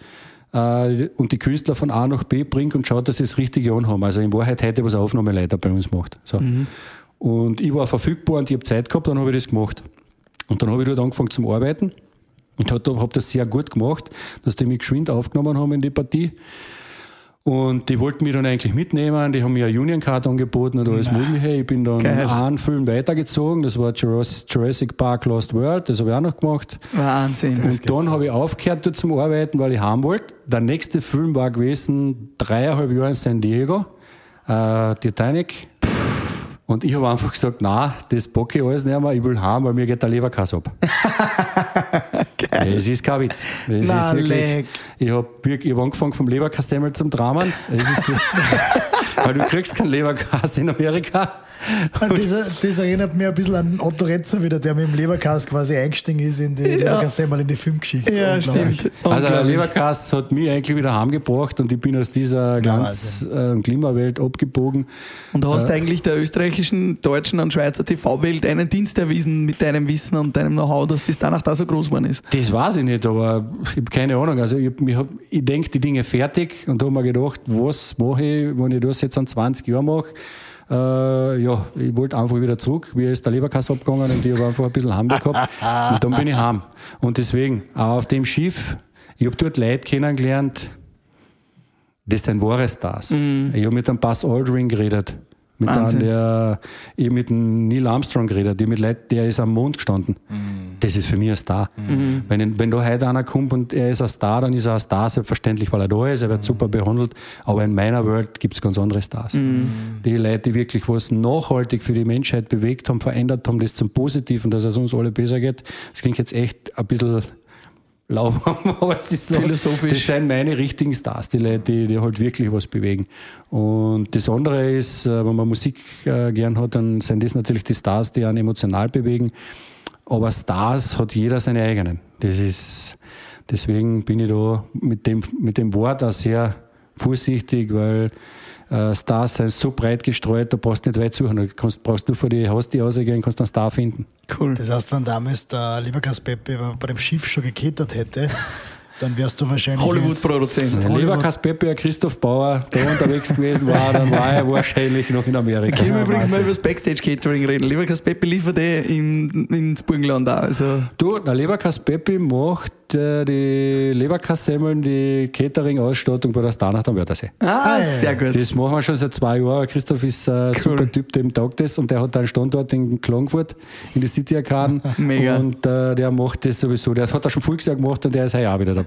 äh, und die Künstler von A nach B bringt und schaut, dass sie das Richtige anhaben. Also in Wahrheit heute, was ein Aufnahmeleiter bei uns macht. So. Mhm. Und ich war verfügbar und ich habe Zeit gehabt, dann habe ich das gemacht. Und dann habe ich dort angefangen zum Arbeiten und habe hab das sehr gut gemacht, dass die mich geschwind aufgenommen haben in die Partie. Und die wollten mich dann eigentlich mitnehmen, die haben mir eine Union Card angeboten und alles Mögliche. Ich bin dann Geil. einen Film weitergezogen, das war Jurassic Park Lost World, das habe ich auch noch gemacht. Wahnsinn. Und dann habe ich aufgehört dort zum Arbeiten, weil ich heim wollte. Der nächste Film war gewesen, dreieinhalb Jahre in San Diego, äh, Titanic. Und ich habe einfach gesagt, nein, das packe ich alles nicht mehr, ich will heim, weil mir geht der Leberkass ab. Geil. Es ist kein Witz. Es Na, ist wirklich, ich habe ich hab angefangen vom Leberkassemmel zum Dramen. Es ist, weil du kriegst keinen Leberkass in Amerika. Das, das erinnert mich ein bisschen an Otto Retzer wieder, der mit dem Leberkass quasi eingestiegen ist in die ja. Leberkassemmel in die Filmgeschichte. Ja, stimmt. Also der Leberkass hat mich eigentlich wieder heimgebracht und ich bin aus dieser Glanz- und Klimawelt abgebogen. Und du hast äh, eigentlich der österreichischen, deutschen und Schweizer T V-Welt einen Dienst erwiesen mit deinem Wissen und deinem Know-how, dass das danach da so groß geworden ist. Das weiß ich nicht, aber ich habe keine Ahnung. Also ich, ich, ich denke die Dinge fertig und habe mir gedacht, was mache ich, wenn ich das jetzt an zwanzig Jahren mache. Äh, ja, ich wollte einfach wieder zurück. Mir ist der Leberkass abgegangen und ich habe einfach ein bisschen Heimweh gehabt. Und dann bin ich heim. Und deswegen, auch auf dem Schiff, ich habe dort Leute kennengelernt, das sind wahre Stars. Mm. Ich habe mit einem Buzz Aldrin geredet. Mit Wahnsinn. einem, der, ich mit dem Neil Armstrong geredet, ich mit Leuten, der ist am Mond gestanden. Mhm. Das ist für mich ein Star. Mhm. Wenn, wenn da heute einer kommt und er ist ein Star, dann ist er ein Star, selbstverständlich, weil er da ist, er wird mhm. super behandelt. Aber in meiner Welt gibt es ganz andere Stars. Mhm. Die Leute, die wirklich was nachhaltig für die Menschheit bewegt haben, verändert haben, das zum Positiven, dass es uns alle besser geht. Das klingt jetzt echt ein bisschen lauwarm, aber es ist so, philosophisch. Das sind meine richtigen Stars, die Leute, die, die halt wirklich was bewegen. Und das andere ist, wenn man Musik äh, gern hat, dann sind das natürlich die Stars, die einen emotional bewegen. Aber Stars hat jeder seine eigenen. Das ist, deswegen bin ich da mit dem, mit dem Wort auch sehr vorsichtig, weil äh, Stars sind so breit gestreut, da brauchst du nicht weit suchen. Da kannst, brauchst du vor die Haustür rausgehen, kannst einen Star finden. Cool. Das heißt, wenn damals der Leberkas Pepe bei dem Schiff schon gekettet hätte, dann wärst du wahrscheinlich Hollywood-Produzent. Wenn Leberkas Pepe, Christoph Bauer, der unterwegs gewesen war, dann war er wahrscheinlich noch in Amerika. Können wir übrigens mal über das Backstage-Catering reden. Leberkas Pepe liefert eh in, ins Burgenland auch. Also. Du, der Leberkas Pepe macht äh, die Leberkas-Semmeln, die Catering-Ausstattung bei der Starnacht am Wörthersee. Ah, sehr gut. Das machen wir schon seit zwei Jahren. Christoph ist ein cool. super Typ, dem taugt das, und der hat einen Standort in Klagenfurt, in die City Arcaden. Mega. Und äh, der macht das sowieso. Der hat auch schon voriges Jahr gemacht und der ist heuer auch wieder dabei.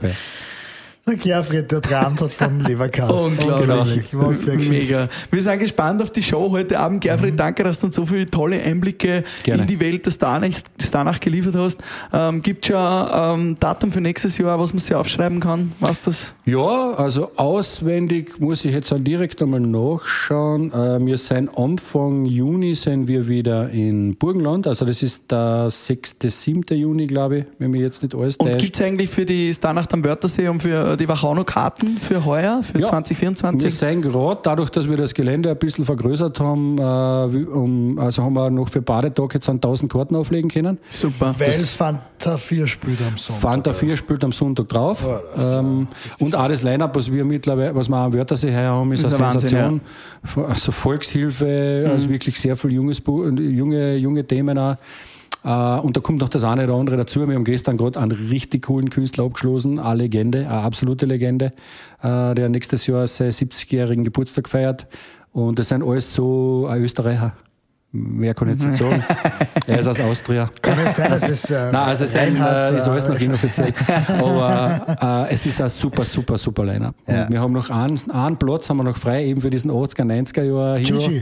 Der Gerfried, der träumt hat vom Leberkas. Unglaublich. Was für ein Mega. Wir sind gespannt auf die Show heute Abend. Gerfried, mhm. danke, dass du uns so viele tolle Einblicke Gerne. in die Welt der Starnacht, Starnacht geliefert hast. Ähm, gibt es schon ein ähm, Datum für nächstes Jahr, was man sich aufschreiben kann? Was das? Ja, also auswendig muss ich jetzt auch direkt einmal nachschauen. Äh, wir sind Anfang Juni sind wir wieder in Burgenland. Also das ist der sechster, siebter Juni, glaube ich, wenn mich jetzt nicht alles täuscht. Und gibt es eigentlich für die Starnacht am Wörthersee und für die Wachau noch Karten für heuer, für ja, zwanzig vierundzwanzig? Wir sind gerade, dadurch, dass wir das Gelände ein bisschen vergrößert haben, äh, um, also haben wir noch für Badetag jetzt an tausend Karten auflegen können. Super. Weil das Fanta vier spielt am Sonntag. Fanta vier spielt am Sonntag drauf. Ja, ähm, und auch das Line-Up, was wir mittlerweile, was wir am Wörthersee heuer haben, ist, ist eine Sensation. Wahnsinn, ja. Also Volkshilfe, mhm. also wirklich sehr viel junges, junge, junge Themen auch. Uh, und da kommt noch das eine oder andere dazu. Wir haben gestern gerade einen richtig coolen Künstler abgeschlossen, eine Legende, eine absolute Legende, uh, der nächstes Jahr seinen siebzigjährigen Geburtstag feiert. Und das sind alles so ein Österreicher. Mehr kann ich jetzt nicht sagen. Er ist aus Austria. Kann es sein, dass es äh, Nein, also es ein, äh, ist alles noch inoffiziell. Aber äh, es ist ein super, super, super Line-Up. Ja. Und wir haben noch einen, einen Platz haben wir noch frei, eben für diesen achtziger, neunziger Jahre Hero.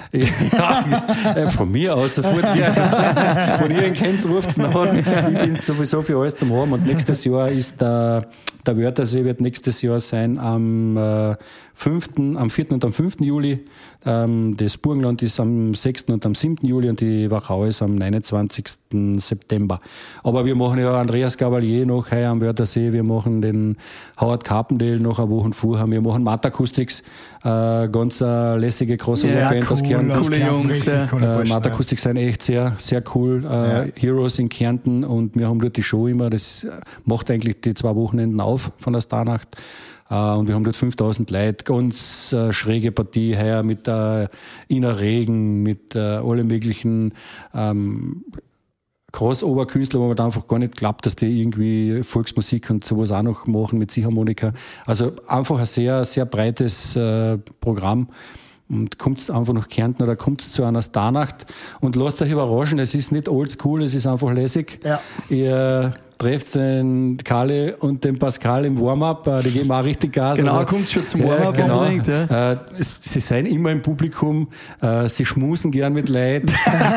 Ja, von mir aus sofort gerne. Wenn ihr ihn kennt, ruft es nach an. Ich bin sowieso für alles zum Haben. Und nächstes Jahr ist der, der Wörthersee wird nächstes Jahr sein am äh, fünften, am vierten und am fünften Juli. Ähm, das Burgenland ist am sechsten und am siebten Juli und die Wachau ist am neunundzwanzigsten September. Aber wir machen ja Andreas Gavalier noch heuer am Wörthersee, wir machen den Howard Carpendale noch eine Woche vorher, wir machen Matt Acoustics, äh, ganz eine lässige Crossover-Band cool, aus Kärnten. Coole Jungs, ja. Äh, Matt Acoustics sind echt sehr, sehr cool. Äh, ja. Heroes in Kärnten, und wir haben dort die Show immer, das macht eigentlich die zwei Wochenenden auf von der Starnacht. Uh, und wir haben dort fünftausend Leute, ganz uh, schräge Partie heuer mit uh, Ina Regen, mit uh, alle möglichen um, Crossover-Künstler, wo man da einfach gar nicht glaubt, dass die irgendwie Volksmusik und sowas auch noch machen mit Ziehharmonika. Also einfach ein sehr, sehr breites uh, Programm. Und kommt einfach nach Kärnten oder kommt zu einer Starnacht und lasst euch überraschen, es ist nicht oldschool, es ist einfach lässig. Ja. Ihr trefft den Kalle und den Pascal im Warm-up, die geben auch richtig Gas. Genau, also, kommt schon zum Warm-up. Ja, genau. Unbedingt, ja. äh, sie sind immer im Publikum, äh, sie schmusen gern mit Leid.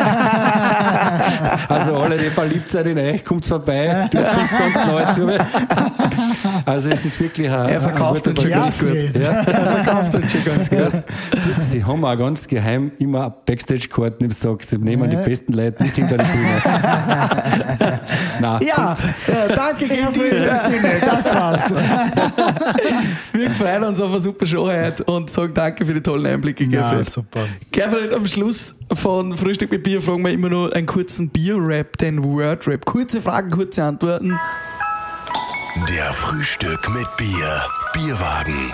Also alle, die verliebt seid in euch, kommt vorbei, du kommst ganz neu zu mir. Also es ist wirklich ein, er verkauft uns schon ganz gut. Ja. Er verkauft uns schon ganz gut. Sie, sie haben auch ganz geheim immer Backstage-Karten im Sack, sie nehmen die besten Leute nicht hinter die Bühne. Nein, ja. Ja, danke, Gerfried. Das war's. Wir freuen uns auf eine super Show heute und sagen danke für die tollen Einblicke, Gerfried. Ja, super. Gerfried, am Schluss von Frühstück mit Bier fragen wir immer noch einen kurzen Bier-Rap, den Word-Rap. Kurze Fragen, kurze Antworten. Der Frühstück mit Bier. Bierwagen.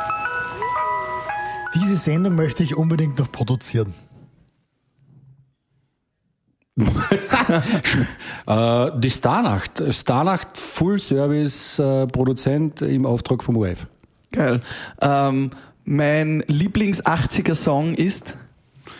Diese Sendung möchte ich unbedingt noch produzieren. äh, die Starnacht. Starnacht Full Service äh, Produzent im Auftrag vom O R F. Geil. Ähm, mein Lieblings-achtziger Song ist?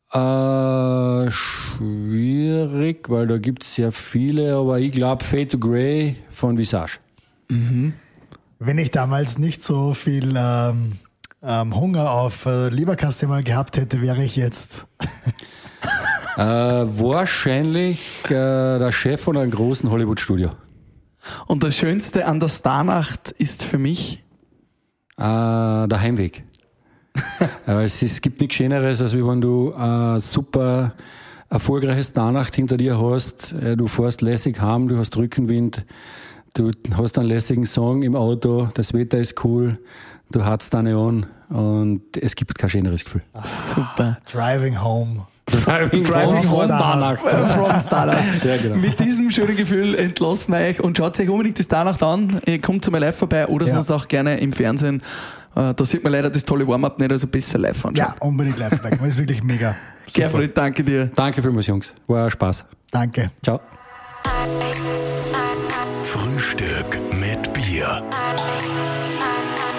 Äh, schwierig, weil da gibt es sehr viele, aber ich glaube Fade to Grey von Visage. Mhm. Wenn ich damals nicht so viel ähm, ähm, Hunger auf äh, Leberkasse mal gehabt hätte, wäre ich jetzt... äh, wahrscheinlich äh, der Chef von einem großen Hollywood-Studio. Und das Schönste an der Starnacht ist für mich? Äh, der Heimweg. äh, es, ist, es gibt nichts Schöneres, als wenn du eine super erfolgreiche Starnacht hinter dir hast. Äh, du fährst lässig heim, du hast Rückenwind, du hast einen lässigen Song im Auto, das Wetter ist cool, du hast deine an und es gibt kein schöneres Gefühl. Super. Driving home. Driving, Driving from from Starnacht. From Starnacht. Ja, genau. Mit diesem schönen Gefühl entlassen wir euch und schaut euch unbedingt die Starnacht an. Ihr kommt mal live vorbei oder Ja. sonst auch gerne im Fernsehen. Äh, Da sieht man leider das tolle Warm-up nicht, also besser live anschauen. Ja, unbedingt live vorbei. Das ist wirklich mega. Super. Gerfried, danke dir. Danke vielmals, Jungs. War ein Spaß. Danke. Ciao. Frühstück mit Bier.